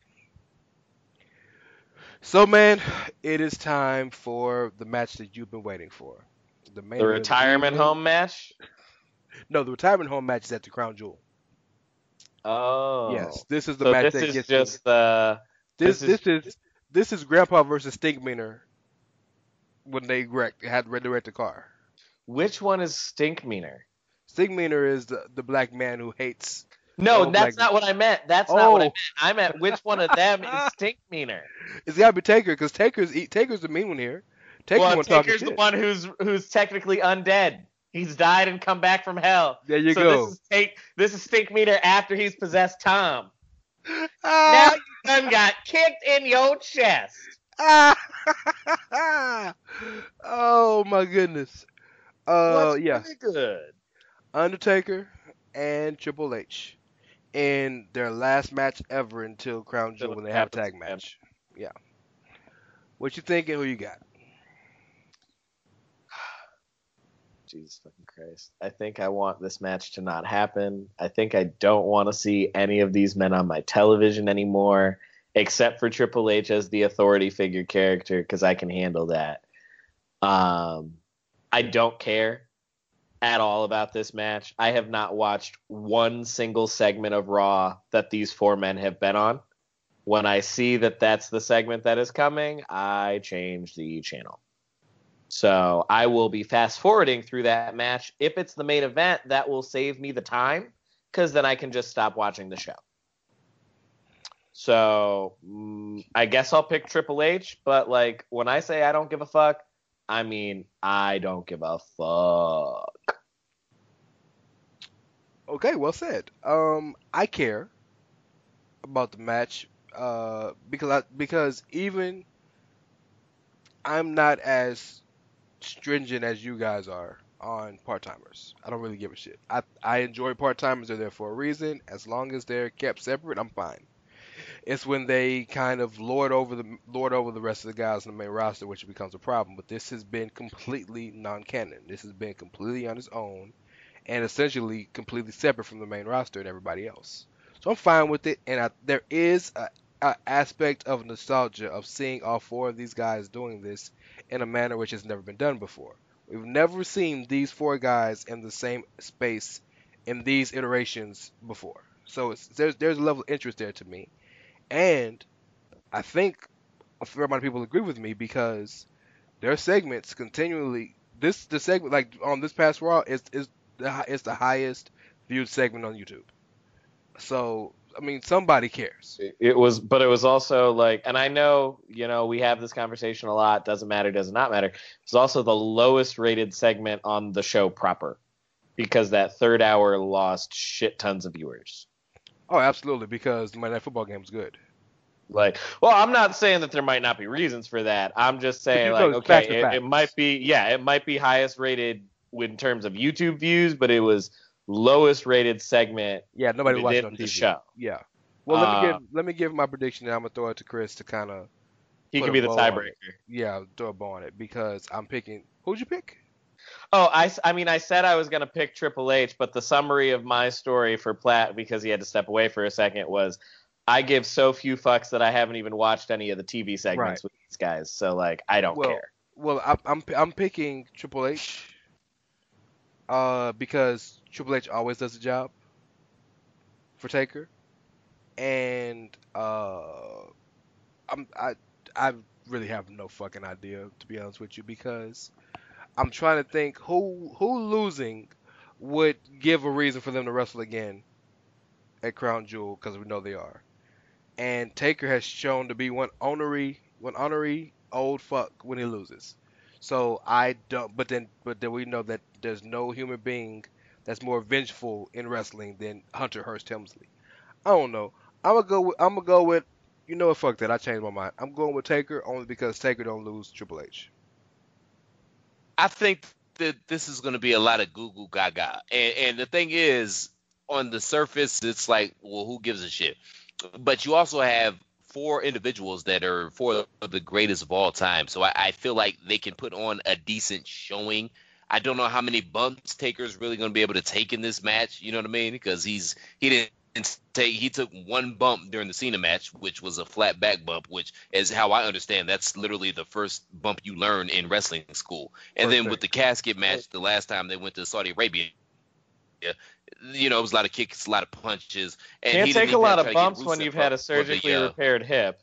So, man, it is time for the match that you've been waiting for. The main The event of the retirement evening. home match? No, the retirement home match is at the Crown Jewel. Oh. Yes, this is the So match this that is gets just me. the... This is Grandpa versus Stinkmeaner when they had resurrected the car. Which one is Stinkmeaner? Stinkmeaner is the black man who hates. No, Oh, that's black- not what I meant. That's not what I Oh. meant. I meant which one of them is Stinkmeaner? It's gotta be Taker because Taker's the mean one here. Taker's Well, one talking Taker's the shit. one who's technically undead. He's died and come back from hell. There you so go. This is Stinkmeaner after he's possessed Tom. Now Ah! you done got kicked in your chest. Oh my goodness. What's Yeah. really good? Undertaker and Triple H in their last match ever until Crown Jewel when they have a tag match. Yeah. What you thinking? Who you got? Jesus fucking Christ. I think I want this match to not happen. I think I don't want to see any of these men on my television anymore, except for Triple H as the authority figure character, because I can handle that. I don't care at all about this match. I have not watched one single segment of Raw that these four men have been on. When I see that that's the segment that is coming, I change the channel. So I will be fast forwarding through that match. If it's the main event, that will save me the time, because then I can just stop watching the show. So I guess I'll pick Triple H, but like when I say I don't give a fuck, I mean I don't give a fuck. Okay, well said. I care about the match because even I'm not as stringent as you guys are on part-timers. I don't really give a shit. I enjoy part-timers. They're there for a reason. As long as they're kept separate, I'm fine. It's when they kind of lord over the rest of the guys on the main roster, which becomes a problem. But this has been completely non-canon. This has been completely on its own and essentially completely separate from the main roster and everybody else. So I'm fine with it. And there is a aspect of nostalgia of seeing all four of these guys doing this in a manner which has never been done before. We've never seen these four guys in the same space in these iterations before. So there's a level of interest there to me. And I think a fair amount of people agree with me because their segments continually the segment like on this past Raw is the highest viewed segment on YouTube. So I mean somebody cares. It was also like, and I know, we have this conversation a lot. Doesn't matter, does not matter. It's also the lowest rated segment on the show proper because that third hour lost shit tons of viewers. Oh, absolutely, because the Monday Night Football game is good. Like, well, I'm not saying that there might not be reasons for that. I'm just saying, But like, facts okay, are facts. it might be highest rated in terms of YouTube views, but it was lowest rated segment. Yeah, nobody watched it on within TV. the show. Yeah. Well, let me give my prediction, and I'm gonna throw it to Chris to kind of. He can be the tiebreaker. Yeah, throw a bow on it because I'm picking. Who'd you pick? Oh, I said I was going to pick Triple H, but the summary of my story for Platt, because he had to step away for a second, was I give so few fucks that I haven't even watched any of the TV segments with these guys. So, like, I don't care. Well, I'm picking Triple H Because Triple H always does the job for Taker, and I really have no fucking idea, to be honest with you, because I'm trying to think who losing would give a reason for them to wrestle again at Crown Jewel, because we know they are. And Taker has shown to be one ornery old fuck when he loses. So I don't. But then we know that there's no human being that's more vengeful in wrestling than Hunter Hearst Helmsley. I don't know. I'm gonna go with. You know what? Fuck that. I changed my mind. I'm going with Taker only because Taker don't lose Triple H. I think that this is going to be a lot of goo goo gaga. And the thing is, on the surface, it's like, well, who gives a shit? But you also have four individuals that are four of the greatest of all time. So I feel like they can put on a decent showing. I don't know how many bumps Taker's really going to be able to take in this match. You know what I mean? Because he took one bump during the Cena match, which was a flat back bump, which is how I understand. That's literally the first bump you learn in wrestling school. And then with the casket match, the last time they went to Saudi Arabia, it was a lot of kicks, a lot of punches. And Can't he take didn't a even lot try of to get bumps when Rusev you've had a up for surgically repaired hip.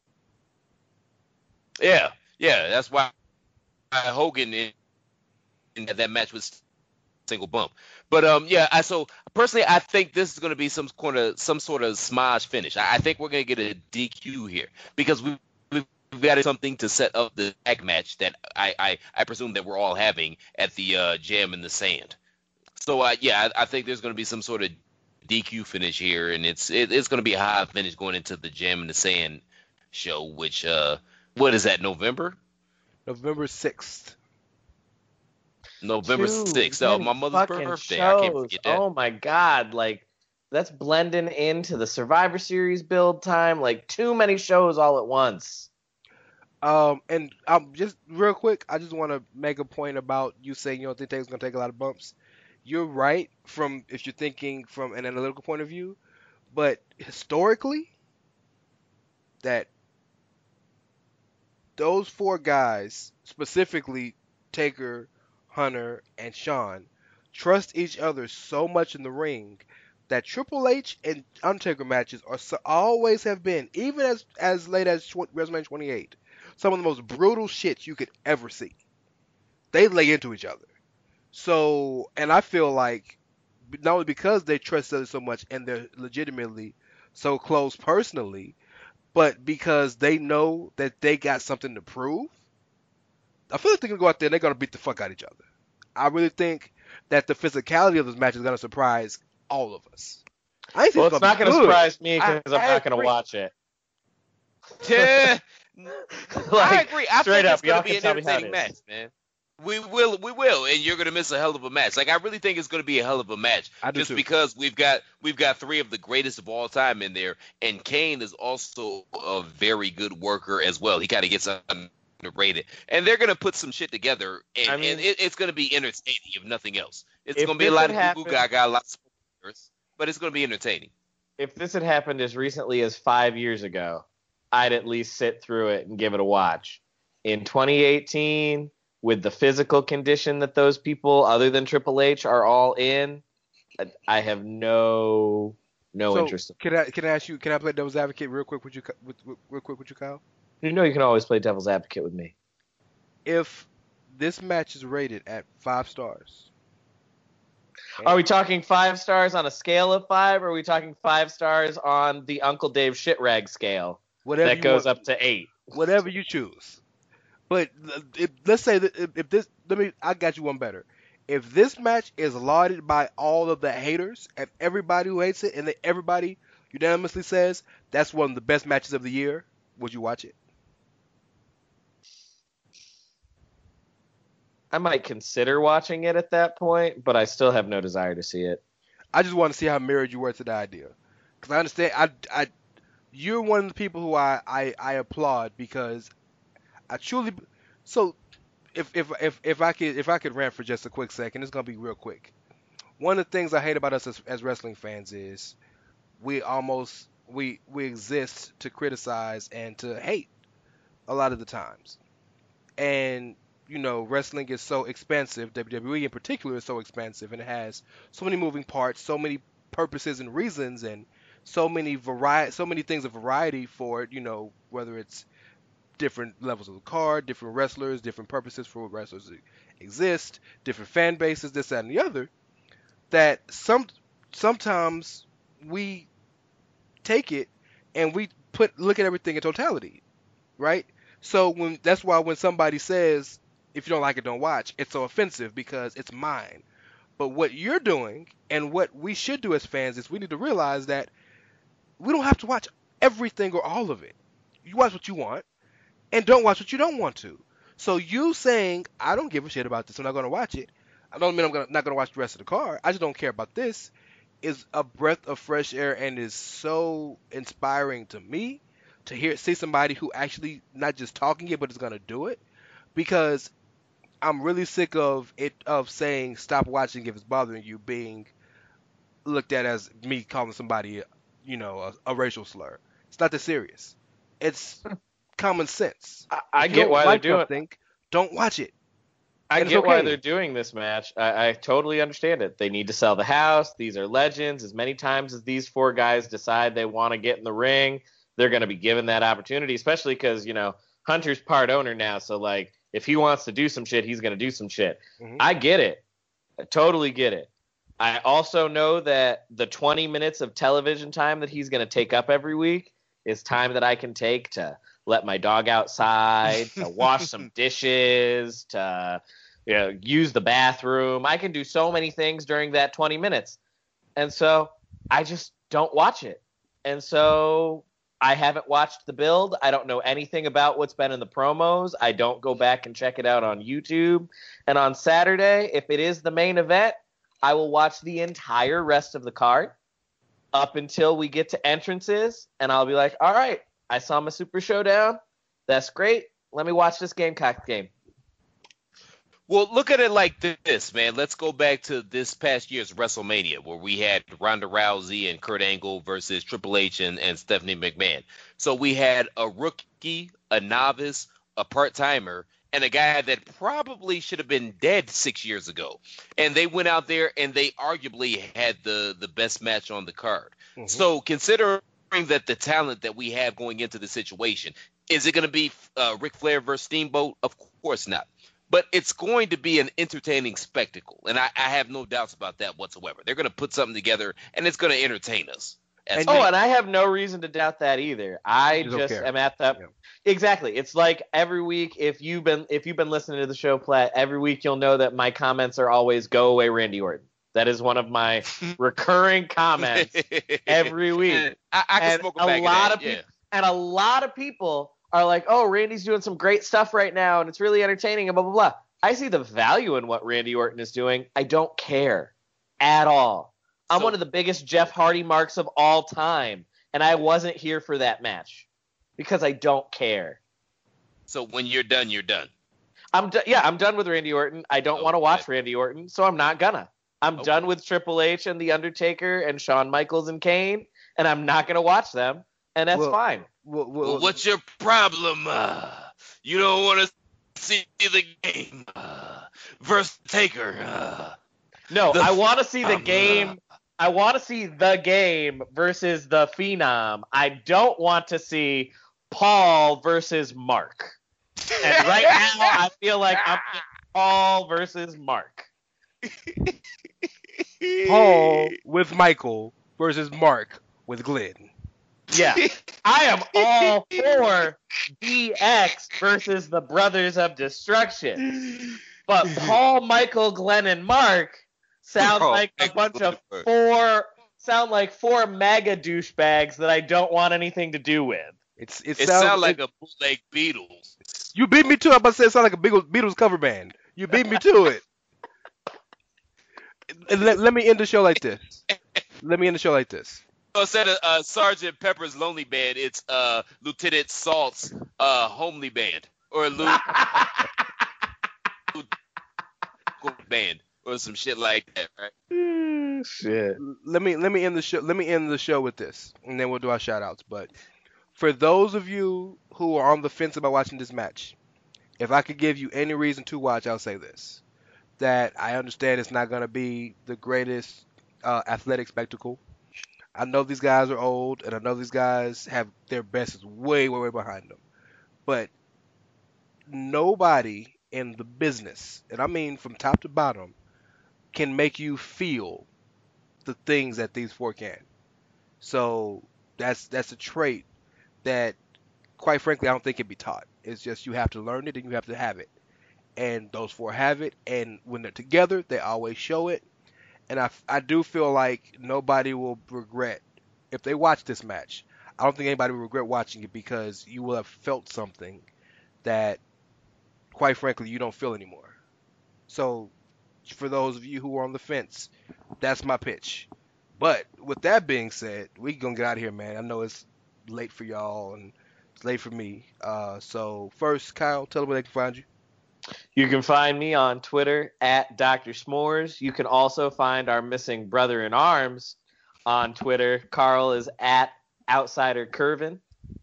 Yeah, that's why Hogan in that match was single bump. But so personally, I think this is going to be some sort of smosh finish. I think we're going to get a DQ here because we've got something to set up the tag match that I presume that we're all having at the Jam in the Sand. So I think there's going to be some sort of DQ finish here, and it's going to be a high finish going into the Jam in the Sand show, which what is that, November? November 6th. November 6th. Oh, my mother's birthday. Shows. I can't forget that. Oh my God, that's blending into the Survivor Series build time. Too many shows all at once. And just real quick, I just want to make a point about you saying you don't think Taker's gonna take a lot of bumps. You're right if you're thinking from an analytical point of view, but historically, that those four guys, specifically Taker, Hunter, and Shawn, trust each other so much in the ring that Triple H and Undertaker matches always have been, even as late as WrestleMania 28, some of the most brutal shit you could ever see. They lay into each other. So, and I feel like not only because they trust each other so much and they're legitimately so close personally, but because they know that they got something to prove, I feel like they're going to go out there and they're going to beat the fuck out of each other. I really think that the physicality of this match is going to surprise all of us. It's not going to surprise me because I'm not going to watch it. I agree. I think it's going to be an entertaining entertaining match, man. We will, and you're going to miss a hell of a match. I really think it's going to be a hell of a match. I do just too. Because we've got three of the greatest of all time in there, and Kane is also a very good worker as well. He kind of gets underrated, and they're going to put some shit together, and it's going to be entertaining if nothing else. It's going to be a lot of goo gaga, lots of spoilers, but it's going to be entertaining. If this had happened as recently as 5 years ago, I'd at least sit through it and give it a watch. In 2018, with the physical condition that those people, other than Triple H, are all in, I have no interest. Can I ask you? Can I play devil's advocate real quick with you, Kyle? You know you can always play devil's advocate with me. If this match is rated at 5 stars, are we talking 5 stars on a scale of 5, or are we talking 5 stars on the Uncle Dave shitrag scale that goes up to 8? Whatever you choose. But let's say that I got you one better. If this match is lauded by all of the haters and everybody who hates it, and everybody unanimously says that's one of the best matches of the year, would you watch it? I might consider watching it at that point, but I still have no desire to see it. I just want to see how married you were to the idea, because I understand. You're one of the people who I applaud, because I truly. So, if I could rant for just a quick second, it's gonna be real quick. One of the things I hate about us as wrestling fans is we exist to criticize and to hate a lot of the times. And wrestling is so expansive, WWE in particular is so expansive, and it has so many moving parts, so many purposes and reasons, and so many things of variety for it, whether it's different levels of the card, different wrestlers, different purposes for what wrestlers exist, different fan bases, this, that, and the other, that sometimes we take it and we look at everything in totality, right? So that's why when somebody says, if you don't like it, don't watch, it's so offensive because it's mine. But what you're doing and what we should do as fans is we need to realize that we don't have to watch everything or all of it. You watch what you want and don't watch what you don't want to. So you saying, I don't give a shit about this, I'm not going to watch it, I don't mean I'm not going to watch the rest of the card, I just don't care about this, is a breath of fresh air and is so inspiring to me to see somebody who actually not just talking it, but is going to do it, because I'm really sick of saying stop watching if it's bothering you being looked at as me calling somebody, a racial slur. It's not that serious. It's common sense. I get why they're doing it. Don't watch it. I get why they're doing this match. I totally understand it. They need to sell the house. These are legends. As many times as these four guys decide they want to get in the ring, they're going to be given that opportunity, especially because, Hunter's part owner now. So, like, if he wants to do some shit, he's going to do some shit. Mm-hmm. I get it. I totally get it. I also know that the 20 minutes of television time that he's going to take up every week is time that I can take to let my dog outside, to wash some dishes, to use the bathroom. I can do so many things during that 20 minutes. And so I just don't watch it. And so I haven't watched the build. I don't know anything about what's been in the promos. I don't go back and check it out on YouTube. And on Saturday, if it is the main event, I will watch the entire rest of the card up until we get to entrances. And I'll be like, all right, I saw my Super Showdown. That's great. Let me watch this Gamecock game. Well, look at it like this, man. Let's go back to this past year's WrestleMania where we had Ronda Rousey and Kurt Angle versus Triple H and Stephanie McMahon. So we had a rookie, a novice, a part-timer, and a guy that probably should have been dead 6 years ago. And they went out there and they arguably had the best match on the card. Mm-hmm. So considering that the talent that we have going into the situation, is it going to be Ric Flair versus Steamboat? Of course not. But it's going to be an entertaining spectacle, and I have no doubts about that whatsoever. They're going to put something together, and it's going to entertain us. And I have no reason to doubt that either. I just am at that. Yeah. Exactly. It's like every week, if you've been listening to the show, Platt, every week you'll know that my comments are always "Go away, Randy Orton." That is one of my recurring comments every week. I can smoke a bag of that. Yeah. And a lot of people are like, oh, Randy's doing some great stuff right now, and it's really entertaining, and blah, blah, blah. I see the value in what Randy Orton is doing. I don't care at all. I'm one of the biggest Jeff Hardy marks of all time, and I wasn't here for that match because I don't care. So when you're done, you're done. I'm done with Randy Orton. I don't want to watch Randy Orton, so I'm not gonna. I'm done with Triple H and The Undertaker and Shawn Michaels and Kane, and I'm not gonna watch them, and that's fine. Well, what's your problem? You don't want to see the game versus Taker. No, I want to see the game. I want to see the game versus the Phenom. I don't want to see Paul versus Mark. And right now, I feel like I'm getting Paul versus Mark. Paul with Michael versus Mark with Glenn. Yeah, I am all for DX versus the Brothers of Destruction. But Paul, Michael, Glenn, and Mark sound like a bunch of four MAGA douchebags that I don't want anything to do with. It sounds like a bootleg Beatles. You beat me to it. I'm about to say it sounds like a Beatles cover band. You beat me to it. Let me end the show like this. So instead of Sergeant Pepper's Lonely Band, it's Lieutenant Salt's Homely Band or Band or some shit like that, right? Shit. Let me end the show. Let me end the show with this, and then we'll do our shout outs. But for those of you who are on the fence about watching this match, if I could give you any reason to watch, I'll say this: that I understand it's not going to be the greatest athletic spectacle. I know these guys are old, and I know these guys have their best is way, way, way behind them. But nobody in the business, and I mean from top to bottom, can make you feel the things that these four can. So that's a trait that, quite frankly, I don't think can be taught. It's just you have to learn it and you have to have it. And those four have it, and when they're together, they always show it. And I do feel like nobody will regret if they watch this match. I don't think anybody will regret watching it because you will have felt something that, quite frankly, you don't feel anymore. So, for those of you who are on the fence, that's my pitch. But with that being said, we gonna get out of here, man. I know it's late for y'all and it's late for me. So first, Kyle, tell them where they can find you. You can find me on Twitter at Dr. S'mores. You can also find our missing brother in arms on Twitter. Carl is at Outsider Curvin.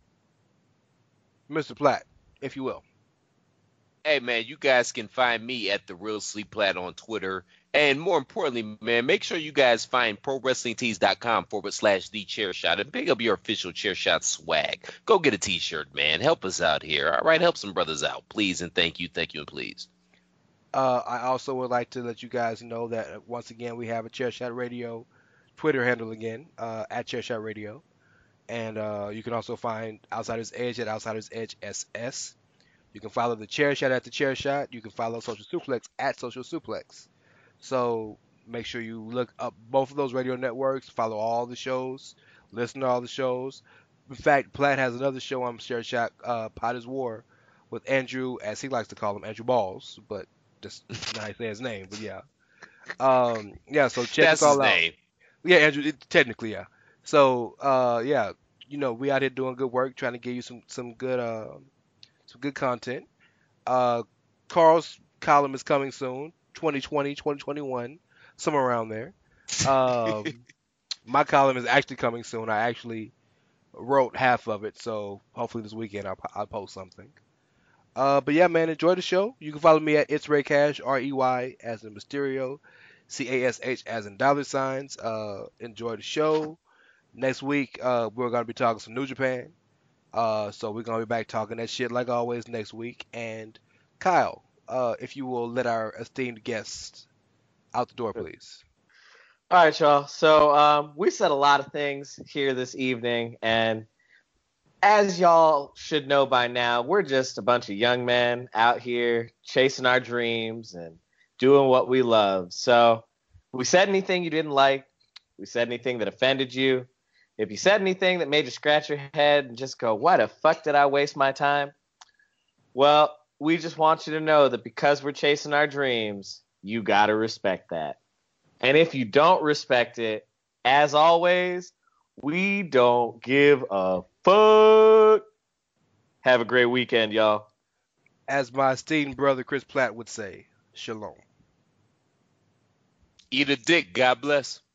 Mr. Platt, if you will. Hey, man, you guys can find me at The Real Sleep Plat on Twitter. And more importantly, man, make sure you guys find ProWrestlingTees.com/The Chair Shot and pick up your official Chair Shot swag. Go get a T-shirt, man. Help us out here. All right, help some brothers out, please, and thank you, and please. I also would like to let you guys know that, once again, we have a Chair Shot Radio Twitter handle again, at Chair Shot Radio. And you can also find Outsiders Edge at Outsiders Edge SS. You can follow the Chair Shot at the Chair Shot. You can follow Social Suplex at Social Suplex. So make sure you look up both of those radio networks, follow all the shows, listen to all the shows. In fact, Platt has another show on Chair Shot, Pot is War, with Andrew, as he likes to call him, Andrew Balls, but that's not how he say his name, but yeah. Yeah, so check That's us all his out. name. Yeah, Andrew, technically, yeah. So, yeah, we out here doing good work, trying to give you some good content. Carl's column is coming soon, 2020, 2021, somewhere around there. My column is actually coming soon. I actually wrote half of it, so hopefully this weekend I'll post something. But yeah, man, enjoy the show. You can follow me at It's Ray Cash, REY as in Mysterio, CASH as in dollar signs. Enjoy the show. Next week, we're gonna be talking some New Japan. So we're gonna be back talking that shit like always next week. And Kyle, if you will let our esteemed guests out the door, please. All right, y'all. So we said a lot of things here this evening, and as y'all should know by now, we're just a bunch of young men out here chasing our dreams and doing what we love. So if we said anything you didn't like, we said anything that offended you, if you said anything that made you scratch your head and just go, why the fuck did I waste my time? Well, we just want you to know that because we're chasing our dreams, you got to respect that. And if you don't respect it, as always, we don't give a fuck. Have a great weekend, y'all. As my esteemed brother Chris Platt would say, shalom. Eat a dick, God bless.